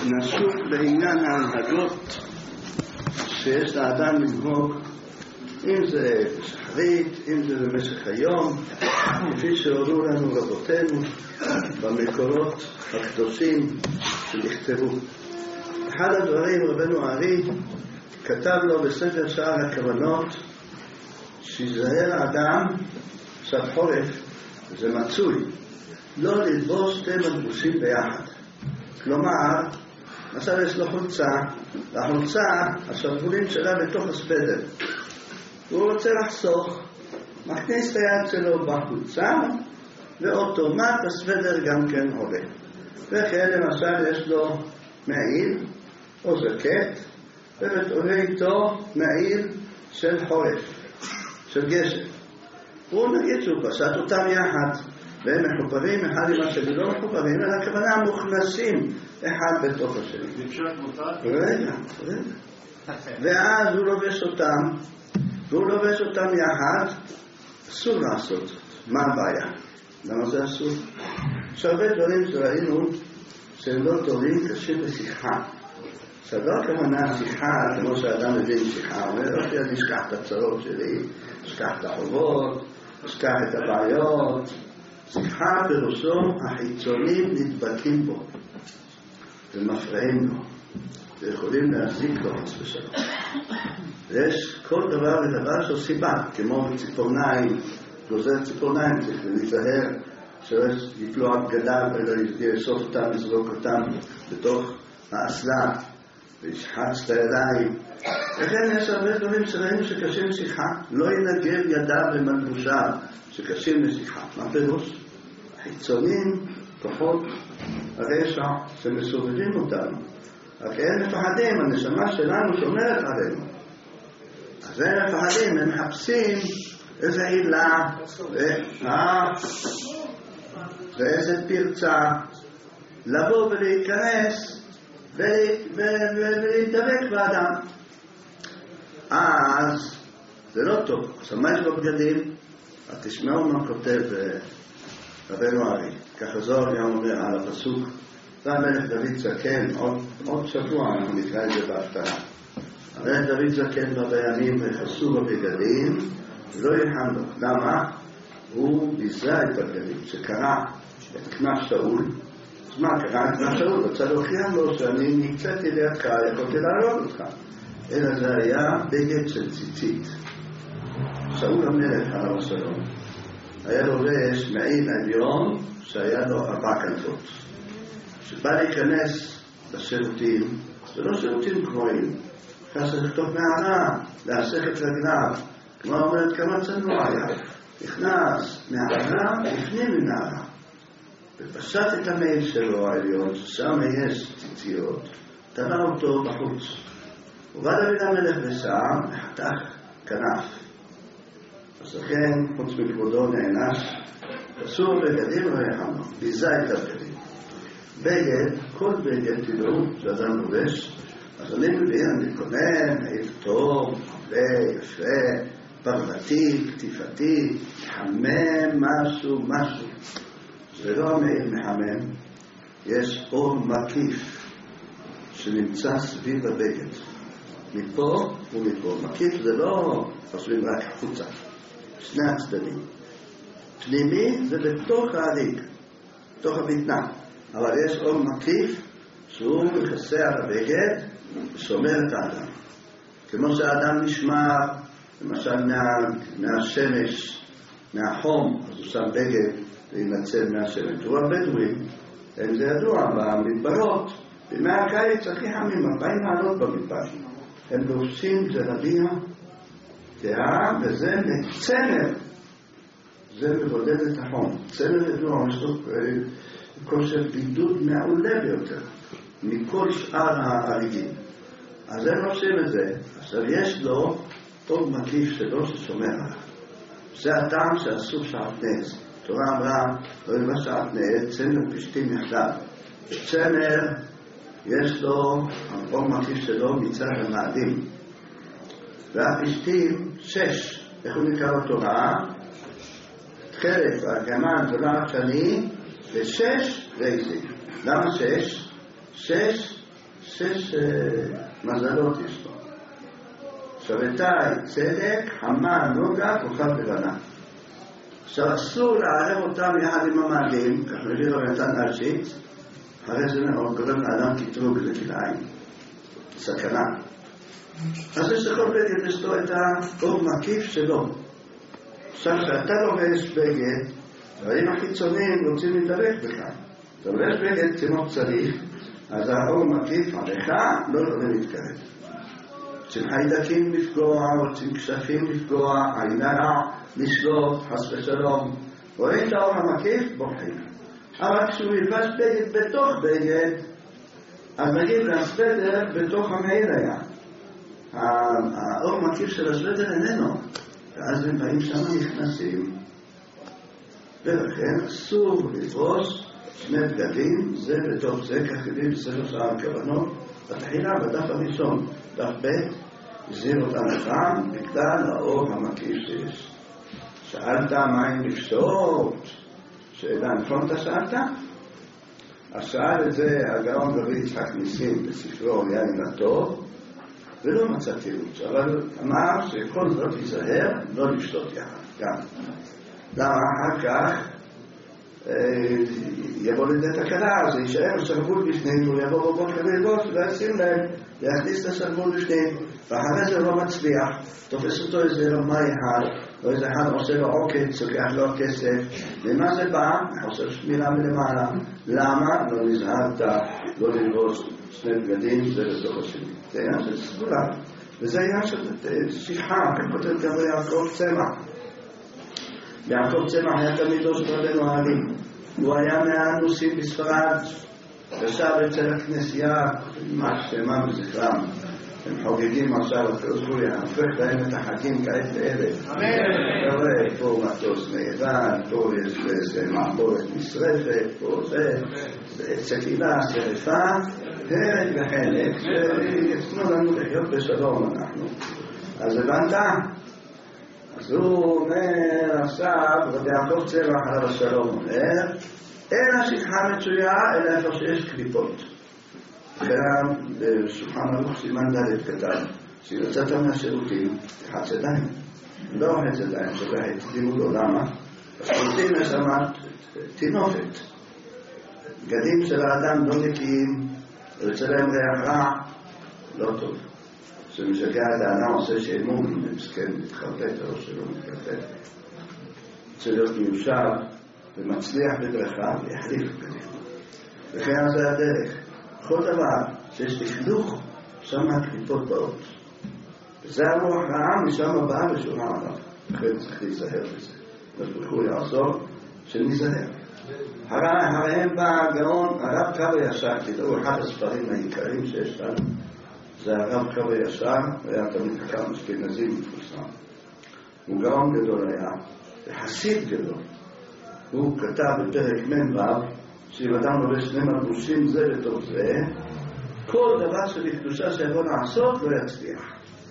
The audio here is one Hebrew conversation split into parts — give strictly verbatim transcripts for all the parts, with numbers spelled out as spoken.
נשוק בעניין ההנהגות שיש לאדם לנהוג, אם זה בשחרית, אם זה במשך היום, כפי שהורו לנו רבותינו במקורות הקדושים שנכתבו. אחד הדברים רבנו הארי כתב לו בספר שער הכוונות, שיזהר האדם, עכשיו חורף, זה מצוי, לא ללבוש שתי מלבושים ביחד. כלומר, עכשיו יש לו חולצה, והחולצה, השרוולים שלה בתוך הסוודר. הוא רוצה לחסוך, מכניס את היד שלו בחולצה, ואוטומט הסוודר גם כן עולה. וכן למשל יש לו מעיל או ז'קט, ובתעולה איתו מעיל של חורף, של גשם. הוא נגיד שהוא פשט אותם יחד, והם מחוברים אחד עם השני, לא מחוברים, אלא הכוונה מוכנסים אחד בתוך השני. רגע, רגע. ואז הוא לובש אותם, והוא לובש אותם יחד, אסור לעשות זאת. מה הבעיה? למה זה אסור? שהרבה דברים שראינו שהם לא טובים קשים בשיחה. עכשיו לא הכוונה שיחה, כמו שאדם מבין שיחה, הוא אומר, אוקיי, אני אשכח את הצרות שלי, אשכח את החובות, אשכח את הבעיות. שיחה פירושו, החיצונים נדבקים בו ומפריעים לו ויכולים להזיק לו חס ושלום. ויש כל דבר ודבר שהוא סיבה, כמו ציפורניים, גוזר ציפורניים, צריך להיזהר שלא יפלו עד גדיו ולא יאסוף אותם, לזרוק אותם בתוך האסלה וישחץ את הידיים. לכן יש הרבה דברים שראינו שקשים לשיחה, לא ינגב ידיו במלבושיו שקשים לשיחה. מה פירוש? החיצונים, כוחות הרשע שמסובבים אותנו, רק הם מפחדים, הנשמה שלנו שומרת עלינו, אז הם מפחדים, הם מחפשים איזה עילה ואיזה פרצה לבוא ולהיכנס ולהתדבק באדם. אז זה לא טוב. אז מה יש בבגדים? אז תשמעו מה כותב רבנו הארי, ככה זוהר גם אומר על הפסוק, והמלך דוד זקן, עוד, עוד שבוע אנחנו נקרא את זה בהפתעה. המלך דוד זקן בא בימים וחסו בבגדים ולא יחם לו. למה? הוא ביזה את הבגדים שקרא את כנף שאול. אז מה קרא את כנף שאול? רוצה להוכיח לו שאני נמצאתי לידך, יכולתי להרוג אותך. אלא זה היה בגד של ציצית. שאול המלך עליו השלום היה לובש מעיל עליון שהיה לו ארבע כנפות. כשבא להיכנס לשירותים, זה לא שירותים גבוהים, נכנס לכתוב מערה, להסך את רגליו, כמו אומרת כמה צנוע היה, נכנס מערה, לפנים ממערה, ופשט את המעיל שלו העליון, ששם יש ציציות, תלה אותו בחוץ. ובא דוד המלך ושם, וחתך כנף. אז לכן, חוץ מכבודו נענש, אסור בגדים לא יחמו, ביזה את הבגדים. בגד, כל בגד תדעו שאדם לובש, אז אני מבין, אני קונן, היית טוב, הרבה, יפה, פרוותי, כתיפתי, מחמם משהו, משהו. זה לא המעיל מחמם, יש אור מקיף שנמצא סביב הבגד. מפה ומפה. מקיף זה לא חושבים רק חוצה. שני הצדדים. פנימי זה בתוך ההליג, בתוך הבטנה. אבל יש אור מקיף שהוא מכסה על הבגד ושומר את האדם. כמו שהאדם נשמר, למשל מה, מהשמש, מהחום, אז הוא שם בגד להינצל מהשמש. הוא הבדואים, זה ידוע, במדברות, בימי הקיץ הכי חמים, ארבעים מעלות במדבר. הם לובשים ג'לביה, תאה, וזה צמר. זה מבודד את החום. צמר ידוע, יש לו כושר בידוד מעולה ביותר, מכל שאר ההריגים. אז הם לובשים את זה. עכשיו יש לו טוב מקיף שלו ששומר עליו. זה הטעם שאסור שעטנז. תורה אמרה, לא ידע שעטנז, צמר פשטים יחדיו. צמר יש לו, המקום מקיף שלו מצד המאדים. והפשטים, שש, איך הוא נקרא בתורה? חרף, הגמן, תורה שני, ושש רייזים. למה שש? שש שש מזלות יש לו. שבתאי, צדק, חמה, נוגה, כוכב לבנה. עכשיו אסור לערב אותם יחד עם המעגלים, כך מביא לו נתן ראשית, אחרי זה מאוד גורם לאדם קטרוג לכליים, סכנה. אז יש לכל בגד יש לו את האור מקיף שלו. עכשיו שאתה לובש בגד, דברים החיצוניים רוצים להתדבק בך. אתה לובש בגד כמו צריך, אז האור מקיף עליך לא יכולים להתקרב. רוצים חיידקים לפגוע, רוצים כשפים לפגוע, עינה לשלוט, חס ושלום. רואים את האור המקיף, בורחים. אבל כשהוא ילבש בגד בתוך בגד, אז מגיעים לסוודר בתוך המעיל היה. האור מקיף של הסוודר איננו, ואז הם באים שם נכנסים. ולכן אסור לפרוס שני בגדים, זה בתוך זה, כך כדי בספר שער הכוונות, בתחילה, בדף הראשון, דף ב', הזהיר אותם לכאן, בגלל האור המקיף שיש. שאלת מה עם לפשוט? שאלה, נכון אתה שאלת? אז שאל את זה הגאון דוד יצחק ניסים בספרו יין הטוב, ולא מצא תירוץ, אבל אמר שכל זאת ייזהר, לא לפשוט יחד, גם. למה אחר כך יבוא לידי תקלה, זה יישאר שרוול בפנים, הוא יבוא בבוקר ללבוש, ולשים להם, להכניס את השרוול בפנים, ואחרי זה לא מצליח, תופס אותו איזה רמאי אחד, או איזה אחד עושה לו עוקד, צוקח לו כסף, ומה זה בא? חוסר שמירה מלמעלה. למה? לא נזהרת, לא ללבוש שני בגדים, זה לתוך השני. זה עניין של סגולה, וזה עניין של שיחה, כך כותב גם יעקב צמח. יעקב צמח היה תלמידו של רבנו העלים. הוא היה מהאנוסים בספרד, ישב אצל הכנסייה, ממש שלמה בזכרם. הם חוגגים עכשיו, הוא יהפך להם את החגים כעת לערב. אמן. פה מטוס מיוון, פה יש איזה מעבורת משרפת, פה זה, צקילה, שרפה, הרג וחלק, שיתנו לנו לחיות בשלום אנחנו. אז הבנת? אז הוא אומר עכשיו, רבי יעקב צמח עליו השלום אומר, אין השכחה מצויה אלא איפה שיש קליפות. גם בשולחן ערוך סימן ד' כתב, שיוצאת מהשירותים, חץ ידיים. לא חץ ידיים, שבעת לימודו, למה? בשירותים יש אמרת תינופת. בגדים של האדם לא נקיים, ויוצא להם ריח רע, לא טוב. שמשגע את האדם עושה שאמון, ומסכן, מתחרטט, או שלא מתחרטט. רוצה להיות מיושב, ומצליח בדרכה, ויחליף בגדים. וכן זה הדרך. כל דבר שיש לכלוך, שם הקליפות באות. וזה הרוח רעה משם הבאה ושורה עליו. לכן צריך להיזהר בזה. וברכו יעזור שניזהר. הרי הם בא הגאון, הרב קו ישר, תדעו, אחד הספרים העיקריים שיש לנו, זה הרב קו ישר, היה תמיד חכם אשכנזי מפורסם. הוא גאון גדול היה, וחסיד גדול. הוא כתב בפרק מ"ו, שאם אדם לובש שני מלבושים זה לתוך זה, כל דבר שבקדושה שיבוא לעשות לא יצליח.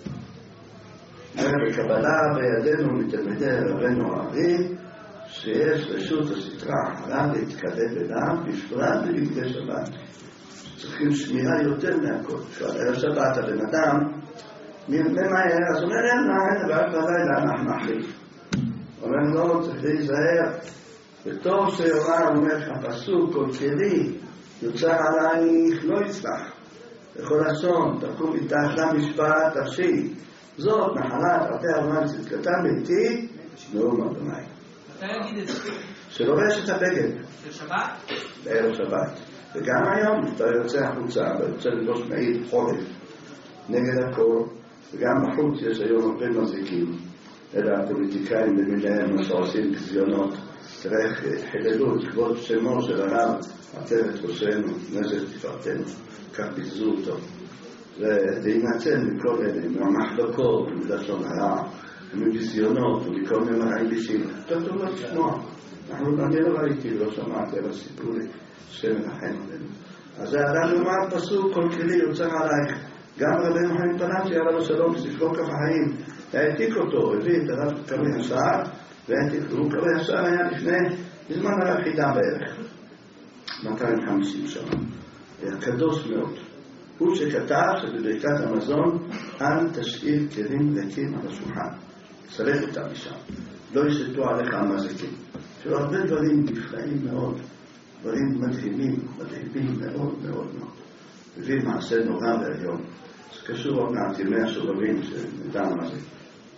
בקבלה בידינו מתלמידי רבנו הארי, שיש רשות הסתרה אחריו להתקרב אליו, בפרט בלבדי שבת. צריכים שמירה יותר מהכל. שעל שבת הבן אדם, ממה היה? אז אומר, אין מה, אין דבר בלילה, אנחנו נחליף. אומר, לא, צריך להיזהר. וטוב שיורה אומר שהפסוק כל כלי יוצר עלייך לא יצלח וכל אסון תקום מתחת למשפט תפשי זאת נחלת עתי אדוני צדקתה ביתי נאום אדוני. מתי יגיד את זה? שלובש את הבגד של שבת? בערב שבת. וגם היום אתה יוצא החוצה ויוצא לבוש מעיל חורף נגד הכל, וגם בחוץ יש היום הרבה מזיקים, אלא הפוליטיקאים במיליהם שעושים גזיונות. תראה איך חיללו את כבוד שמו של הרב עטרת ראשנו, נזר תפארתנו, כך ביזו אותו. ולהינצל מכל אלה, מהמחלוקות, מלשון הרע, מביזיונות ומכל מיני מרעים בישים. טוב טוב לא תשמוע. אני לא ראיתי ולא שמעתי, אבל סיפרו לי שם מנחם עלינו. אז האדם לומר פסוק, כל כלי יוצר עלייך. גם רבנו חיים פנאצ'י עליו השלום בספרו כף החיים, העתיק אותו, הביא את הרב קרמי השער, והוא קרמי השער היה לפני, בזמן הרב חידה בערך, מאתיים וחמישים שנה. היה קדוש מאוד. הוא שכתב שבברכת המזון אל תשאיר כלים ריקים על השולחן, סלק אותם משם, לא ישתו עליך המזיקים. יש הרבה דברים נפלאים מאוד, דברים מדהימים, מדהימים מאוד מאוד מאוד. מביא מעשה נורא והיום. זה קשור עוד מעט ימי השובבים שנדע מה זה.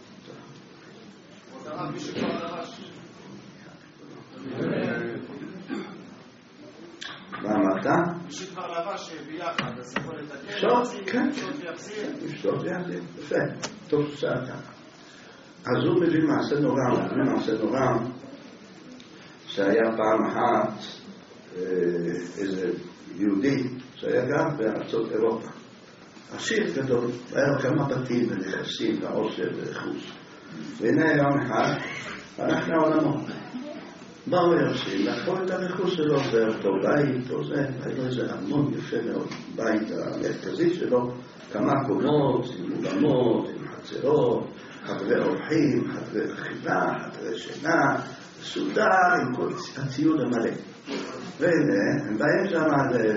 עוד הרב, מי שכבר דרש. מה אמרת? מי שכבר לבש ביחד, אז יכול לתקן, אפשר, כן. לפשוט ויחזיר. לפשוט ויחזיר, יפה, טוב ששאלת. אז הוא מביא מעשה נורא, הוא מביא מעשה נורא, שהיה פעם אחת איזה יהודי שהיה גם בארצות אירופה. עשיר גדול, היה לו כמה בתים ונכסים ועושר ורכוש. והנה יום אחד, הלך לעולמו. באו ירשים, לקחו את הרכוש שלו באותו בית, או זה, היה לו איזה המון יפה מאוד, בית המרכזי שלו, כמה קומות, עם אולמות, עם חצרות, חדרי אורחים, חדרי אכילה, חדרי שינה, סודר עם כל הציוד המלא. והנה, הם באים שם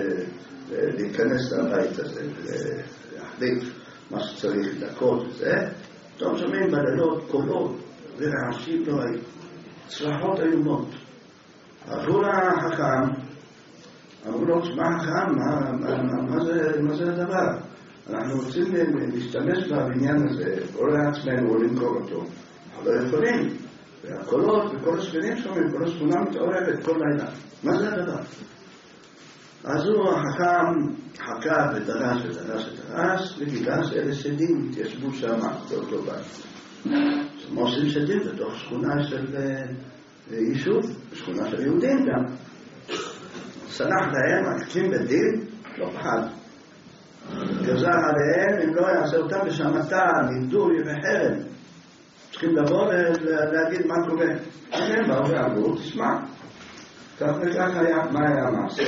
להיכנס לבית הזה, להחליף מה שצריך דקות וזה, פתאום שומעים בלילות קולות ורעשים נוראים, צלחות איומות. הלכו לחכם, אמרו לו, שמע חכם, מה זה הדבר? אנחנו רוצים להשתמש בבניין הזה, או לעצמנו, או למכור אותו. אנחנו לא יכולים. והקולות וכל השכנים שומעים, כל השכונה מתעוררת כל לילה. מה זה הדבר? אז הוא החכם חכה ודרש ודרש ודרש, וגילה שאלה שדים התיישבו שם באותו בית. הם עושים שדים בתוך שכונה של יישוב, שכונה של יהודים גם. סלח להם, הקים בדין, לא פחד. גזר עליהם, אם לא יעשה אותם בשמתה, נידוי וחרם. צריכים לבוא ולהגיד מה קורה. הם באו ואמרו, תשמע, כך וכך היה, מה היה המעשה?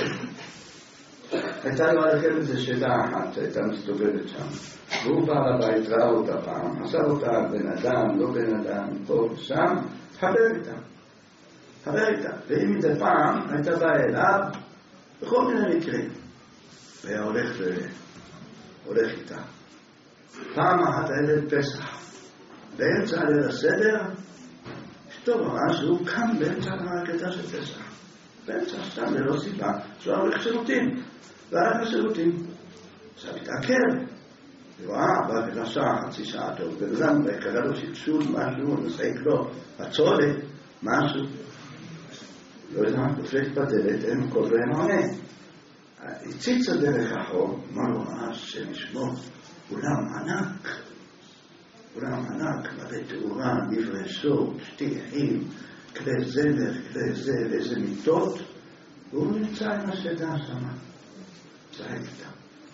הייתה לו עליכם איזו שאלה אחת שהייתה מסתובבת שם. והוא בא לבית, ראה אותה פעם, עשה אותה בן אדם, לא בן אדם, פה ושם, חבר איתה. חבר איתה. ואם מדי פעם הייתה באה אליו, בכל מיני מקרים. והיה הולך, ו... הולך איתה. פעם אחת הילד פסח. באמצע ליל הסדר, אשתו ממש, הוא קם באמצע המעקדה של פסח. באמצע, סתם ללא סיבה, שהוא הולך שירותים. והלך לשירותים. עכשיו התעכב. וראה, בא ולשע חצי שעה טוב. ולזם, קרא לו שלשול משהו, נסעק לו, הצולת, משהו. לא יודע, דופק בדלת, אין כל ואין עונה. הציץ הדרך החור, אמר לו, השם ישמור, אולם ענק. אולם ענק, מלא תאורה, דברי סוד, שטיחים, כלי זמר, כלי זה, ואיזה מיטות, והוא נמצא עם השדה שמה. צחק איתה.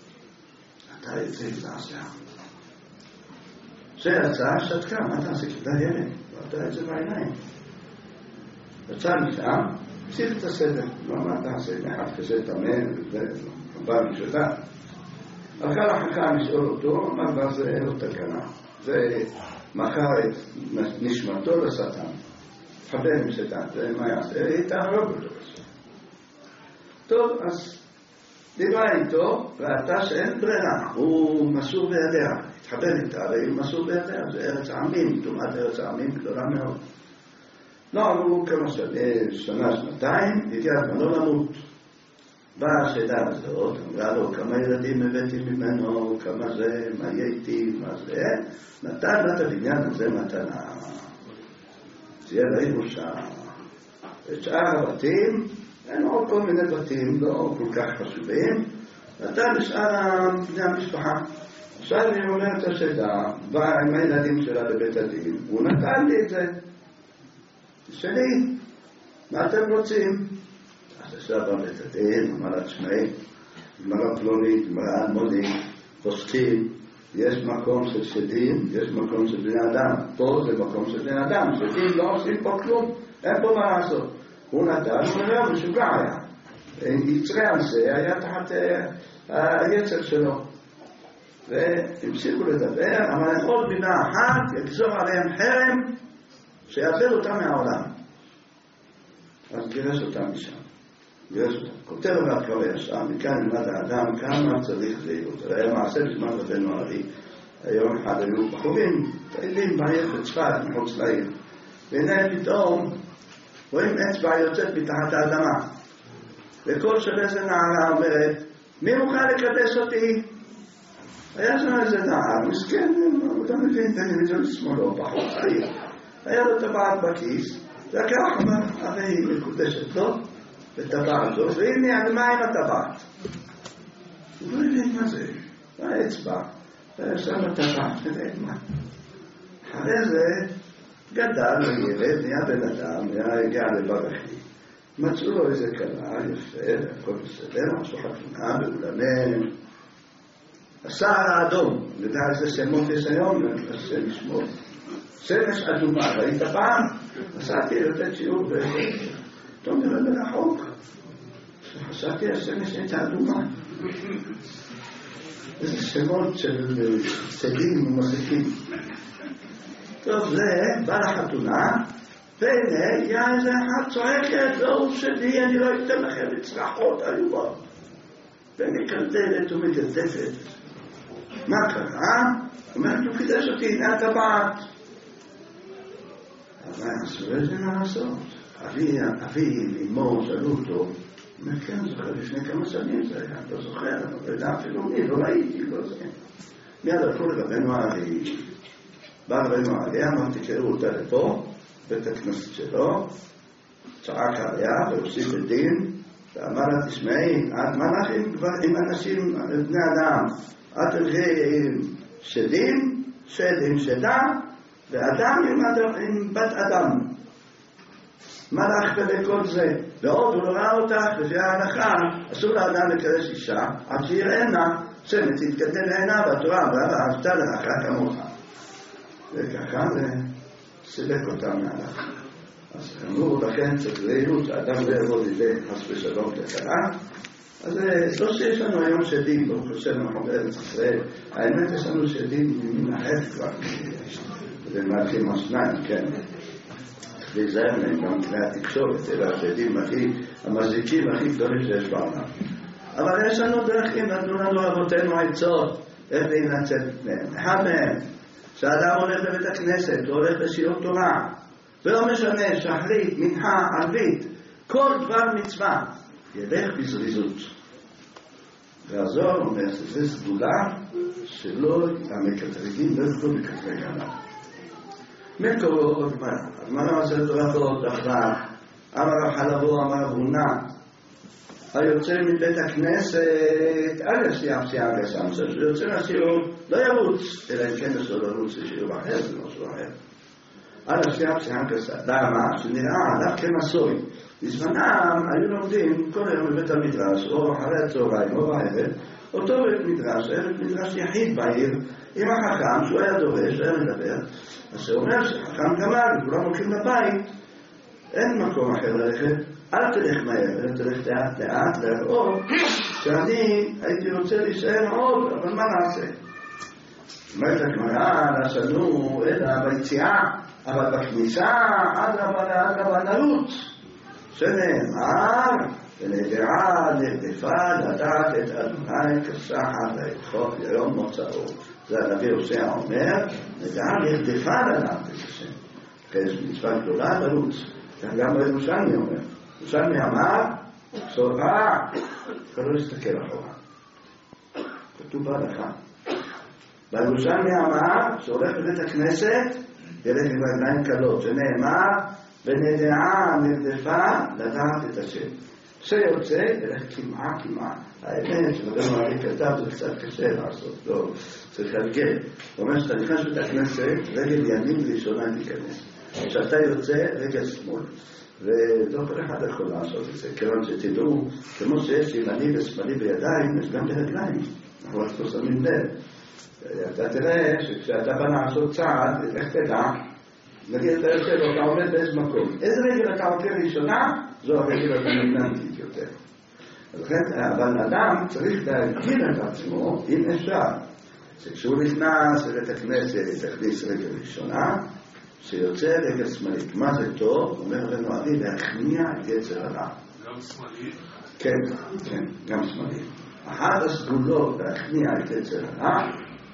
אתה יצא לעשה. זה הצעה שתקה, מה תעשה? כדאי ילד, ואתה את זה בעיניים. יצא משם, הפסיד את הסדר. לא, מה תעשה? מאחד כזה תאמן, וזה, חבל משדה. הלכה לחכם לשאול אותו, אמר לה, זה אין לו תקנה. זה מכר את נשמתו לשטן. חבר עם שטן, זה מה יעשה? היא תהרוג אותו בסוף. טוב, אז דיברה איתו, ראתה שאין ברירה, הוא מסור בידיה, התחבר איתה, הרי הוא מסור בידיה, זה ארץ העמים, תאומת ארץ העמים גדולה מאוד. לא אמרו כמה שנה, שנה, שנתיים, הגיע הזמן לא למות. באה השאלה הזאת, אמרה לו כמה ילדים הבאתי ממנו, כמה זה, מה יהיה איתי, מה זה, נתן לה את הבניין הזה מתנה. תהיה לירושה. את שאר הבתים, אין עוד כל מיני בתים, לא כל כך חשובים, נתן לשאר בני המשפחה. עכשיו היא אומרת השאלה, באה עם הילדים שלה לבית הדין, הוא נתן לי את זה. שלי, מה אתם רוצים? אז עכשיו בבית הדין, אמר לה תשמעי, גמרא פלונית, גמרא אלמונית, פוסקים, יש מקום של שדים, יש מקום של בני אדם. פה זה מקום של בני אדם, שדים לא עושים פה כלום, אין פה מה לעשות. הוא נתן, הוא אומר, משוגע היה. יצרה על זה, היה תחת היצר שלו. והמשיכו לדבר, אבל עוד בינה אחת, יגזור עליהם חרם, שיעבר אותם מהעולם. אז גירש אותם משם. יש, כותב אבל כבר ישר, מכאן נלמד האדם כמה צריך זהירות. זה היה מעשה בזמן רבנו ארי. היום אחד היו בחורים, פעילים בעיר בצפת, מחוץ לעיר. והנה פתאום רואים אצבע יוצאת מתחת האדמה. וכל שווה זה נערה אומרת, מי מוכן לקדש אותי? היה שם איזה נער, מסכן, הוא לא מבין, תן לי מזול שמאלו, פחות צעיר. היה לו טבעת בכיס, לקח, הרי היא מקודשת לו, וטבעת לו, והנה, מה עם הטבעת? הוא לא הבין מה זה, מה האצבע? היה שם הטבעת, נראה מה. אחרי זה גדל, וילד, נהיה בן אדם, נהיה הגיע לברכי. מצאו לו איזה קלה, יפה, הכל בסדר, משהו חתונה, באולמם. הסער האדום, יודע איזה שמות יש היום, ננסה לשמור. שמש אדומה, ראית פעם? נסעתי לתת שיעור באיזה, לא נראה מרחוק. חשבתי השמש הייתה אדומה. איזה שמות של צדים ומחזיקים. טוב, זה בא לחתונה, והנה, היה איזה אחד צועקת, לא הוא שלי, אני לא אתן לכם לצרחות, איובות. ומקלטלת ומגדפת. מה קרה? אומרת, הוא קידש אותי, הנה הטבעת. אבל עשו את זה מה לעשות. אבי, אבי, לימור, שאלו אותו, אומר, כן, זוכר, לפני כמה שנים זה היה, לא זוכר, אבל לא יודע אפילו מי, לא ראיתי, לא זה. מיד הלכו לרבנו ארי, בא רבנו ארי, אמר, תקראו אותה לפה, בית הכנסת שלו, צעק עליה והוסיף את דין, ואמר לה, תשמעי, את מה לך עם אנשים, בני אדם? את תלכי עם שדים, שד עם שדה, ואדם עם בת אדם. מה לך ולכל זה? ועוד הוא לא ראה אותך, לפי ההלכה, אסור לאדם לקדש אישה, עד שיראנה, שמת תתקדם לעיניו בתורה, ואהבת לך כמוך. וככה סיבק אותם מהלכה. אז אמרו, לכן צריך זהירות, האדם לא יבוא לידי חס ושלום תקלה. אז לא שיש לנו היום שדים, ברוך השם, אנחנו בארץ ישראל. האמת יש לנו שדים מן החטא כבר. זה מתחיל משניים, כן. להיזהר להם גם כלי התקשורת, אלה השדים הכי, המזיקים הכי גדולים שיש בעולם. אבל יש לנו דרכים, נתנו לנו אבותינו עצות, איך להינצל מהם. אחד מהם, שאדם הולך לבית הכנסת, הוא הולך לשיעור תורה, ולא משנה, שחרית, מנחה, ערבית, כל דבר מצווה, ילך בזריזות. והזוהר אומר שזה סגולה שלא, המקטרגים לא יוכלו לקטרג עליו. מקורו עוד מה? אז מה נעשה תורתות, אחר, אמר החלבו, אמר אבונה, היוצא מבית הכנסת, אל יסיע פסיעה גסם, שיוצא מהשיעור, לא ירוץ, אלא אם כן יש לו לרוץ לשיעור אחר, זה משהו אחר. אל יסיע פסיעה גסם, למה? שנראה עליו כמסוי. בזמנם היו לומדים כל היום בבית המדרש, או אחרי הצהריים, או בערב, אותו בית מדרש, היה בית מדרש יחיד בעיר, עם החכם, שהוא היה דורש, היה מדבר, אז זה אומר שחכם גמר, כולם הולכים לבית, אין מקום אחר ללכת, אל תלך מהר, אלא תלך לאט לאט, להראות שאני הייתי רוצה להישאר עוד, אבל מה נעשה? אומרת הגמרא, נשנו אלא ביציאה, אבל בכניסה, אדרבה לאדרבה נרוץ, שנאמר, ונדעה נרדפה לדעת את אדוני כסחת היכול ליום מוצאו. זה הנביא הושע אומר, נדעה נרדפה לדעת את השם. יש מצווה גדולה לרוץ. גם בירושלמי אומר. ירושלמי אמר, סופה, כבר לא להסתכל אחורה. כתוב בהלכה. בירושלמי אמר, שהולך בבית הכנסת, ילך עם רגליים קלות, שנאמר, ונדעה נרדפה לדעת את השם. שיוצא, ילך כמעט כמעט. האמת שרבנו ארי כתב, זה קצת קשה לעשות, לא, צריך להגל. הוא אומר שאתה נכנס בית הכנסת, רגל ימין ראשונה תיכנס. כשאתה יוצא, רגל שמאל. ולא כל אחד יכול לעשות את זה, כיוון שתדעו, כמו שיש ימני ושמאלי בידיים, יש גם ברגליים. אנחנו רק לא שמים לב. אתה תראה שכשאתה בא לעשות צעד, איך תדע, נגיד אתה יוצא ואתה עומד באיזה מקום. איזה רגל אתה עוקר ראשונה? זו הרגל הדומיננטית יותר. אבל אדם צריך להגדיר את עצמו, אם אפשר, שכשהוא נכנס לבית הכנסת, תכניס רגל ראשונה, שיוצא רגל שמאלית. מה זה טוב? אומר לנו אבי, להכניע את יצר הרע. גם שמאלית? כן, כן, גם שמאלי. אחת הסגולות להכניע את יצר הרע,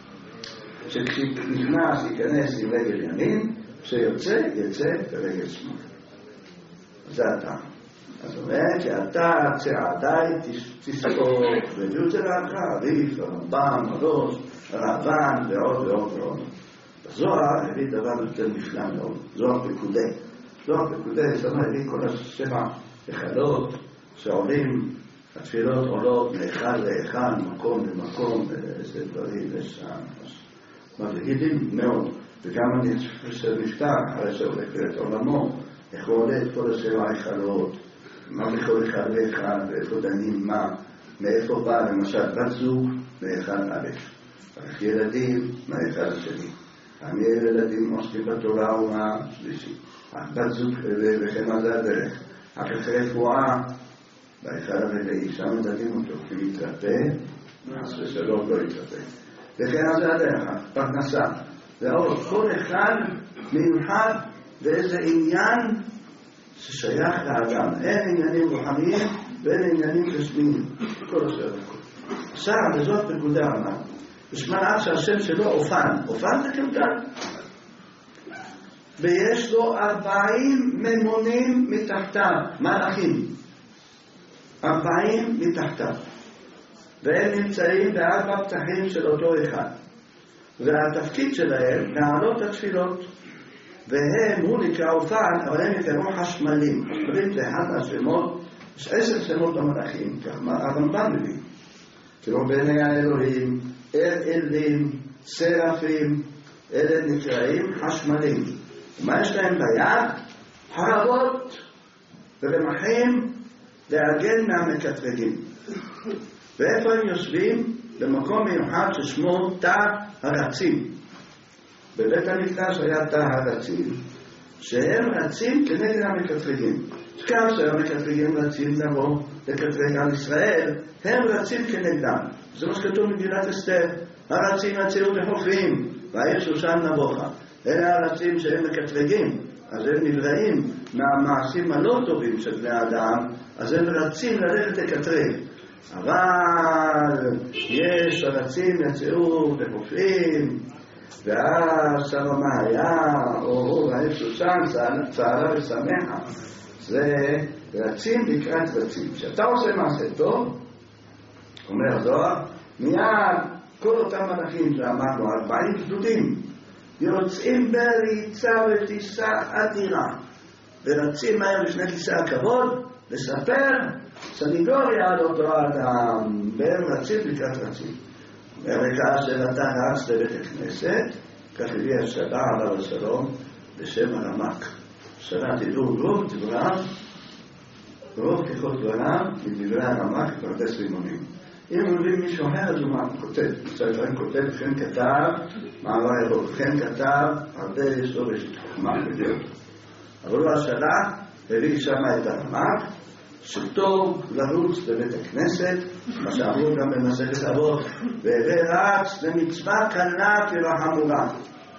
שכשנכנס ייכנס עם רגל ימין, כשיוצא יצא ברגל שמאל. זה הטעם. אז אומרת שאתה צעדי תספור וביאות זה להלכה, הריף, הרמב"ם, הראש, הרעב"ן ועוד ועוד ועוד. הזוהר הביא דבר יותר נפלא מאוד, זוהר פקודי. זוהר פקודי, זאת אומרת, הביא כל השבע החלות שעולים, התפילות עולות מאחד לאחד, מקום למקום, ואיזה דברים, ושם. מבהילים מאוד, וגם אני חושב נפתח, אחרי שהולך את עולמו, איך הוא עולה את כל השבע החלות, מה בכל אחד ואחד, ואיפה דנים מה, מאיפה בא, למשל, בת זוג, מאחד א', איך ילדים, מאחד השני. כמה ילדים עוסקים בתורה ומה שלישי. בת זוג וכן על זה הדרך. אחרי רפואה, באחד הרביעי, שם מדדים אותו, כי מתרפא, אז ושלום לא יתרפא. וכן על זה הדרך, פרנסה. ועוד, כל אחד מיוחד באיזה עניין ששייך לאדם. אין עניינים רוחניים ואין עניינים גשמיים. כל השאר הכל. עכשיו, וזאת בנקודה אמר. בשמעת שהשם שלו אופן. אופן זה קלקל. ויש לו ארבעים ממונים מתחתיו, מלאכים. ארבעים מתחתיו. והם נמצאים בארבע פתחים של אותו אחד. והתפקיד שלהם להעלות את התפילות. והם, הוא נקרא אופן, אבל הם יקראו חשמלים. חשמלים זה אחד מהשמות, יש עשר שמות למלאכים, כך הרמב"ם מביא. כמו בעיני האלוהים, אל אלים, סרפים, אלה נקראים חשמלים. ומה יש להם ביד? חרבות ורמחים להגן מהמקטרגים. ואיפה הם יושבים? במקום מיוחד ששמו תא הרצים. בבית המקדש היה תא הרצים, שהם רצים כנגד המקטרגים. כאשר המקטרגים רצים לבוא לקטרג על ישראל, הם רצים כנגדם. זה מה שכתוב במגילת אסתר. הרצים רצו לחופים, והעיר שושן נבוכה. אלה הרצים שהם מקטרגים, אז הם נבראים מהמעשים הלא טובים של בני האדם, אז הם רצים ללכת לקטרג. אבל יש הרצים יצאו לחופים, ואז שם מה היה, או העיר שושן צערה ושמחה. זה רצים לקראת רצים. כשאתה עושה מעשה טוב, אומר זוהר, מיד כל אותם מלאכים שאמרנו, ארבעים גדודים, יוצאים בריצה וטיסה אדירה, ורצים מהר לפני כיסא הכבוד, לספר סניגוריה על אותו האדם, והם רצים לקראת רצים. וכאשר אתה רץ לבית הכנסת, כך הביא השבע עליו השלום, בשם הרמק. שנה תדעו רוב דבריו, רוב ככל דבריו, מדברי הרמק פרדס רימונים. אם אומרים מישהו אחר, אז הוא כותב. לפעמים כותב, וכן כתב, מעבר ירוק, וכן כתב, הרבה יש לו בשביל חוכמה בדיוק. אבל הוא השנה, הביא שם את הרמק, שטוב לרוץ בבית הכנסת, מה שאמרו גם במסכת אבות, ורץ למצווה קלה כבחמורה.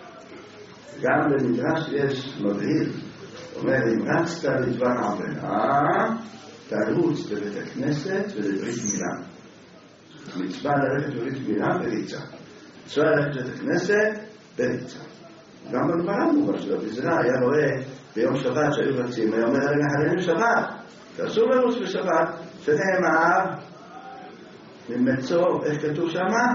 גם במדרש יש מבהיל, אומר, אם רצת לדבר עבירה, תרוץ בבית הכנסת ולברית מילה. מצווה ללכת בברית מילה בריצה. מצווה ללכת בבית הכנסת בריצה. גם בגמרא מובן שלו, בזרע היה רואה ביום שבת שהיו רצים, היה אומר, נחלנו שבת, תעשו לרוץ בשבת, שנאמר, ממצוא, איך כתוב שמה?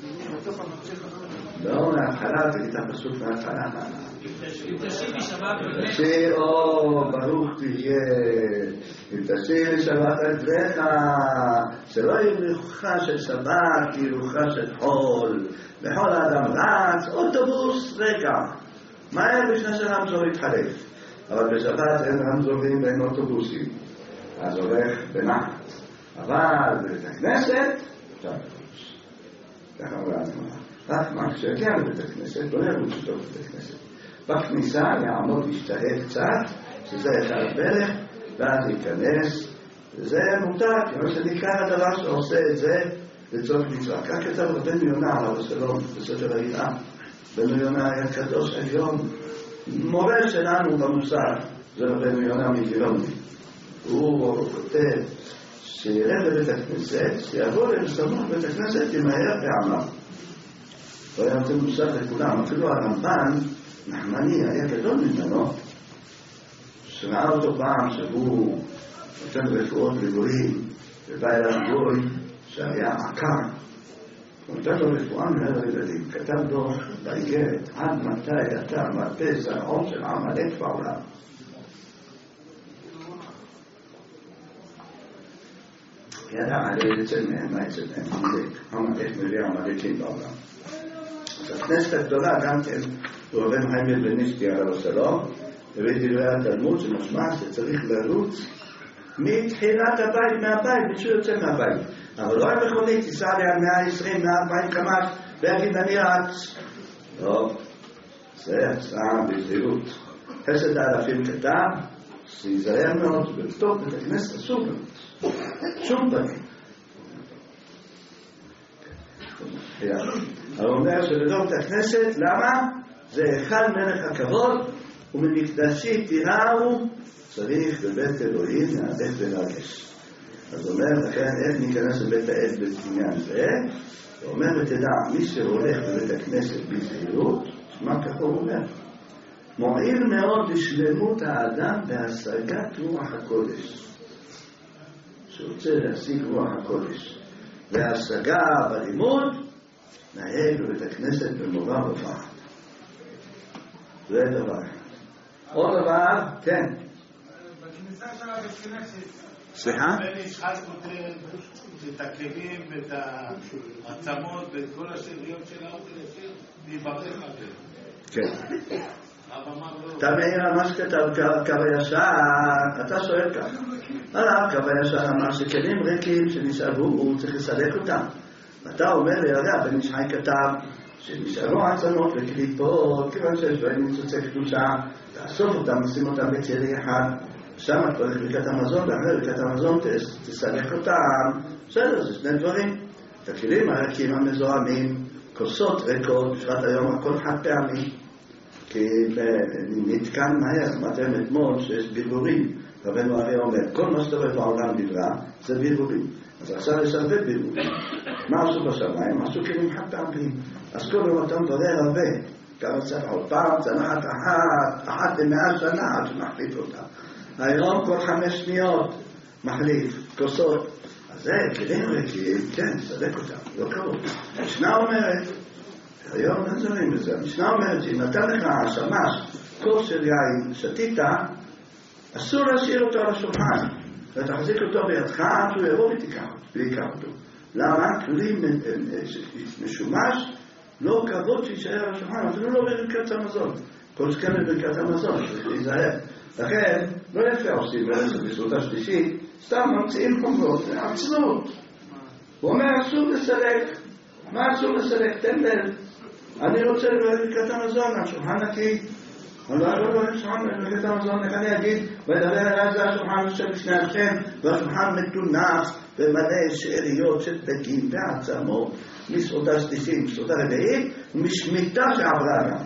לא, מההתחלה, תגיד את הפסוק מההתחלה. אם תשיב משבת רגליך. או, ברוך תהיה, אם תשיב משבת רגליך, שלא ירוחך של שבת, ירוחך של חול, בכל האדם רץ, אוטובוס רגע, מהר בשנה של רמזור יתחלף, אבל בשבת אין רמזורים ואין אוטובוסים, אז הולך בנחת, אבל בבית הכנסת, עכשיו נפוס, ככה אומר הזמנה. רק מה כשיגיע לבית הכנסת, לא ירוץ אותו בבית הכנסת. בכניסה יעמוד להשתהה קצת, שזה אחד ברך, ואז ייכנס, וזה מותר, כמו שנקרא הדבר שעושה את זה לצורך מצווה. כך כתב רבנו יונה עליו השלום בספר היראה. רבנו יונה היה קדוש עליון, מורה שלנו במוסר, זה רבנו יונה מגילוני. הוא כותב שירד לבית הכנסת, שיבוא לסמוך בית הכנסת ימהר בעמם. הוא היה נותן מושג לכולם, אפילו הרמב"ן, נחמני, היה גדול ממנו, שראה אותו פעם שהוא נותן רפואות לגויים, ובא אליו גוי שהיה עקר. הוא נותן לו רפואה מנהל הילדים, כתב לו באיגרת, עד מתי אתה מרפא זרעו של עמלק בעולם. ידע עלי אצל מהם, מה אצל מהם, עמלק, עמלק מביא עמלקים בעולם. אז הכנסת הגדולה גם כן, הוא רבן חיים מבליניסקי עליו השלום, הביא דברי התלמוד שמשמע שצריך לרוץ מתחילת הבית, מהבית, בשביל יוצא מהבית. אבל לא היה מכונית, תיסע לי על מאה עשרים, מאה ארבעים קמ"ש, ויגיד אני רץ. לא, זה הצעה בזהירות. חסד האלפים כתב, שיזהר מאוד, ובטוב בית הכנסת אסור לרוץ. שום פנים. הוא אומר שבדור בית הכנסת, למה? זה אחד מלך הכבוד, וממקדשי תיראו, צריך בבית אלוהים להדק ולהגש. אז הוא אומר, לכן איך ניכנס לבית העד בעניין זה? הוא אומר ותדע, מי שהולך בבית הכנסת בזהירות, מה כך הוא אומר? מועיל מאוד לשלמות האדם בהשגת רוח הקודש. שרוצה להשיג רוח הקודש. וההשגה בלימוד, נהג בבית הכנסת במורה ופחד. זה דבר. עוד דבר, כן. בכניסה של הבית כנסת. סליחה? בן ישחט כותב את הכלים ואת העצמות ואת כל השאריות של האוכל ישיר, להיברך עליהם. כן. אבא אמר לו... אתה מעיר מה שכתב קו הישר, אתה שואל ככה. עליו קו הישר אמר שכלים ריקים שנשארו, הוא צריך לסלק אותם. אתה אומר לי, הרי בן ישחי כתב שנשארו עצמות וקליפות, כיוון שיש בהם ניצוצי קדושה, תאסוף אותם, נשים אותם בצלי אחד. שם את הולך ברכת המזון, ואחרי ברכת המזון תסלק אותם. בסדר, זה שני דברים. את הכלים הרכים המזוהמים, כוסות ריקות, בשעת היום הכל חד פעמי. כי נתקן מהר, אמרתם אתמול שיש בירורים. רבנו הרי אומר, כל מה שדבר בעולם בברא, זה בירורים. אז עכשיו יש הרבה בירורים. מה עשו בשמיים? עשו כלים חד פעמיים. אז כל יום אתה מדבר הרבה. כמה צריך עוד פעם, צנחת אחת, אחת למאה שנה, עד שמחליף אותה. היום כל חמש שניות מחליף, כוסות. אז זה, כלים ריקים, כן, סדק אותם, לא קרוב. המשנה אומרת, היום נזרים בזה, המשנה אומרת, אם נתן לך שמש, כוס של יין, שתית, אסור להשאיר אותו על השולחן, ותחזיק אותו בידך, עד שהוא יבוא ויקח אותו. למה? כלים משומש, לא כבוד שישאר על השולחן, אפילו לא ברכת המזון. כל שכן ברכת המזון, צריך להיזהר. לכן, לא יפה עושים ברצף בסעודה שלישית, סתם ממציאים חומות, זה עצלות. הוא אומר, אסור לסלק. מה אסור לסלק? תן לב. אני רוצה לברכת המזון, השולחן נקי. אני לא אגיד לו, השולחן ברכת המזון, איך אני אגיד, וידבר אליי זה השולחן של משני השם, והשולחן מתונח, ומלא שאריות של דגים ועצמות, מסעודה שלישית, מסעודה רביעית, ומשמיטה שעברה גם.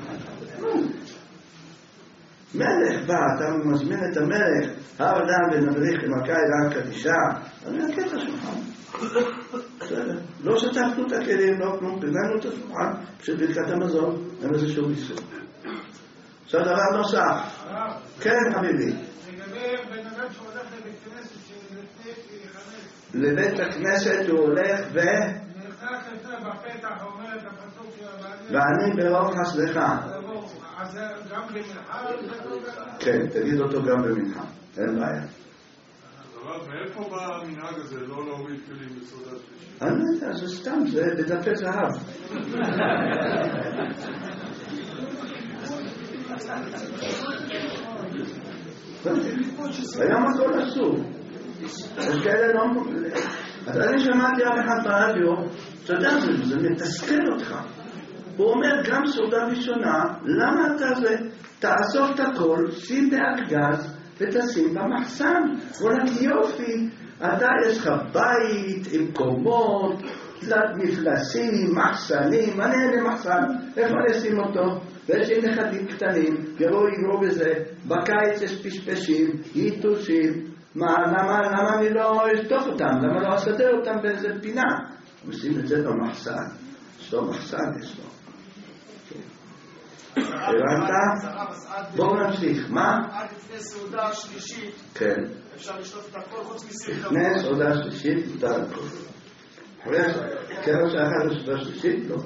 מלך בא, אתה מזמין את המלך, האדם ונבריך למכה אלה קדישה, אני אקט את השולחן. לא שטפנו את הכלים, לא כלום, בגלנו את השולחן של ברכת המזון, אין לזה שום איסור. עכשיו דבר נוסף. כן, חביבי. לגבי בן אדם שהולך לבית כנסת שלפני חמש. לבית הכנסת הוא הולך ו... נכנס לפני בפתח, אומר את הפסוק של... ואני ברוב חסדך. אז גם במנחה? כן, תגיד אותו גם במנחה, אין בעיה. אבל מאיפה בא המנהג הזה לא להוריד כלים בסעודה שלישית? אני לא יודע, זה סתם, זה בדפי זהב. היום הכל אסור. יש כאלה לא... אז אני שמעתי אף אחד ברדיו, אתה יודע, זה מתסכל אותך. הוא אומר גם סעודה ראשונה, למה אתה זה? תאסוף את הכל, שים בארגז ותשים במחסן. וואלה יופי, אתה יש לך בית עם קומות, תלת מפלסים, מחסנים, אני אין לי מחסן, איפה אני אשים אותו? ויש לי נכדים קטנים, יראו יגרו בזה, בקיץ יש פשפשים, יתושים, מה, למה, למה אני לא אשטוף אותם? למה לא אסדר אותם באיזה פינה? עושים את זה במחסן. יש לו מחסן, יש לו. הבנת? בואו נמשיך. מה? עד לפני סעודה השלישית. כן. אפשר לשלוף את הכל חוץ מסעודה. לפני סעודה שלישית, מותר הכל. אחרי כמה שאחת לסעודה שלישית, לא.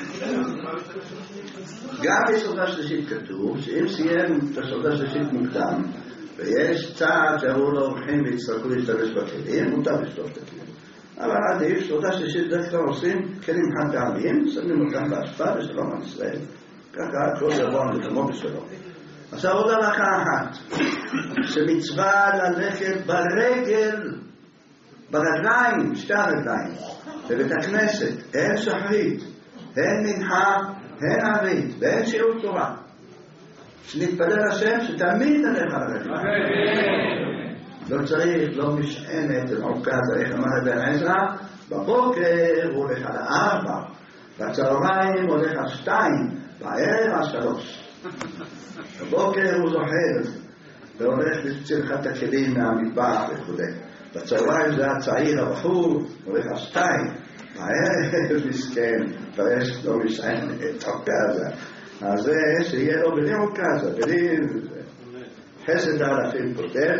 גם בסעודה שלישית כתוב שאם סיים את הסעודה שלישית מוקדם ויש צעד שעברו לו אורחים והצטרכו להשתמש בכלים, מותר לשטוף את הכלים. אבל עדיף, סעודה שלישית דרך כלל עושים כלים חד פעמיים, שמים אותם בהשפעה ושלום על ישראל. ככה כל יבוא המקומו בשלום. עכשיו עוד הלכה אחת, שמצווה ללכת ברגל, ברגליים, שתי הרגליים, בבית הכנסת, הן שחרית, הן מנחה, הן ערבית, והן שיעור תורה. שנתפלל השם שתמיד נלך על הרגליים. לא צריך, לא משענת, זה מעוקז, איך אמר בן עזרא, בבוקר הוא הולך על הארבע, בצהריים הוא הולך על שתיים, בערב על שלוש. בבוקר הוא זוכר, והולך להוציא לך את הכלים מהמטבח וכו'. בצהריים זה הצעיר הבחור, הולך על שתיים, בערב מסכן, ויש לו משענת את העוקזה. אז זה שיהיה לו בלי עוקזה, בלי חסד האלפים כותב,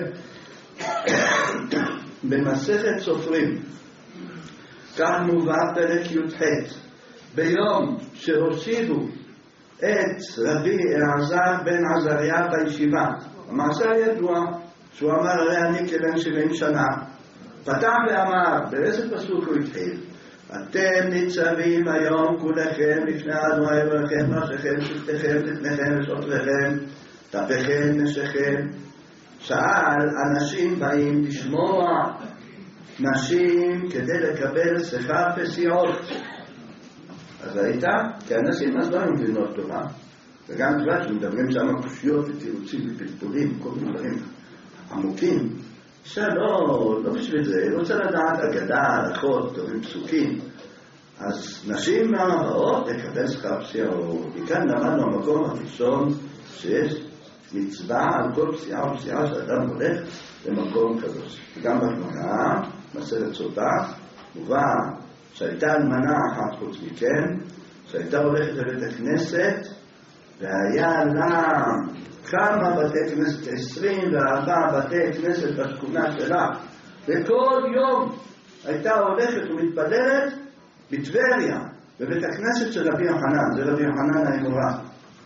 במסכת סופרים, כך מובא פרק י"ח, ביום שהושיבו את רבי אלעזר בן עזריה בישיבה, המעשה הידוע שהוא אמר הרי אני כבן שבעים שנה, פתח ואמר, באיזה פסוק הוא התחיל? אתם ניצבים היום כולכם לפני אדוני אלוהיכם, ראשיכם, שבטיכם, לפניכם ושוטריכם, טפיכם, נשיכם. שאל, אנשים באים לשמוע, נשים כדי לקבל שיחה פסיעות. אז הייתה, כי אנשים אז לא היו מבינות תורה, וגם כבר שמדברים שם קושיות ותירוצים ופלפולים, כל מיני דברים עמוקים, שלא, לא בשביל זה, לא רוצה לדעת אגדה, הלכות, טובים פסוקים. אז נשים מהבאות לקבל שיחה פסיעות. מכאן למדנו המקום הראשון שיש מצווה על כל פסיעה ופסיעה שאדם הולך למקום קדוש. וגם בגמרא, מסכת סוטה, מובא שהייתה אלמנה אחת חוץ מכן, שהייתה הולכת לבית הכנסת, והיה לה כמה בתי כנסת, עשרים וארבע בתי כנסת בשכונה שלה, וכל יום הייתה הולכת ומתפללת בטבריה, בבית הכנסת של רבי יוחנן, זה רבי יוחנן האמורה.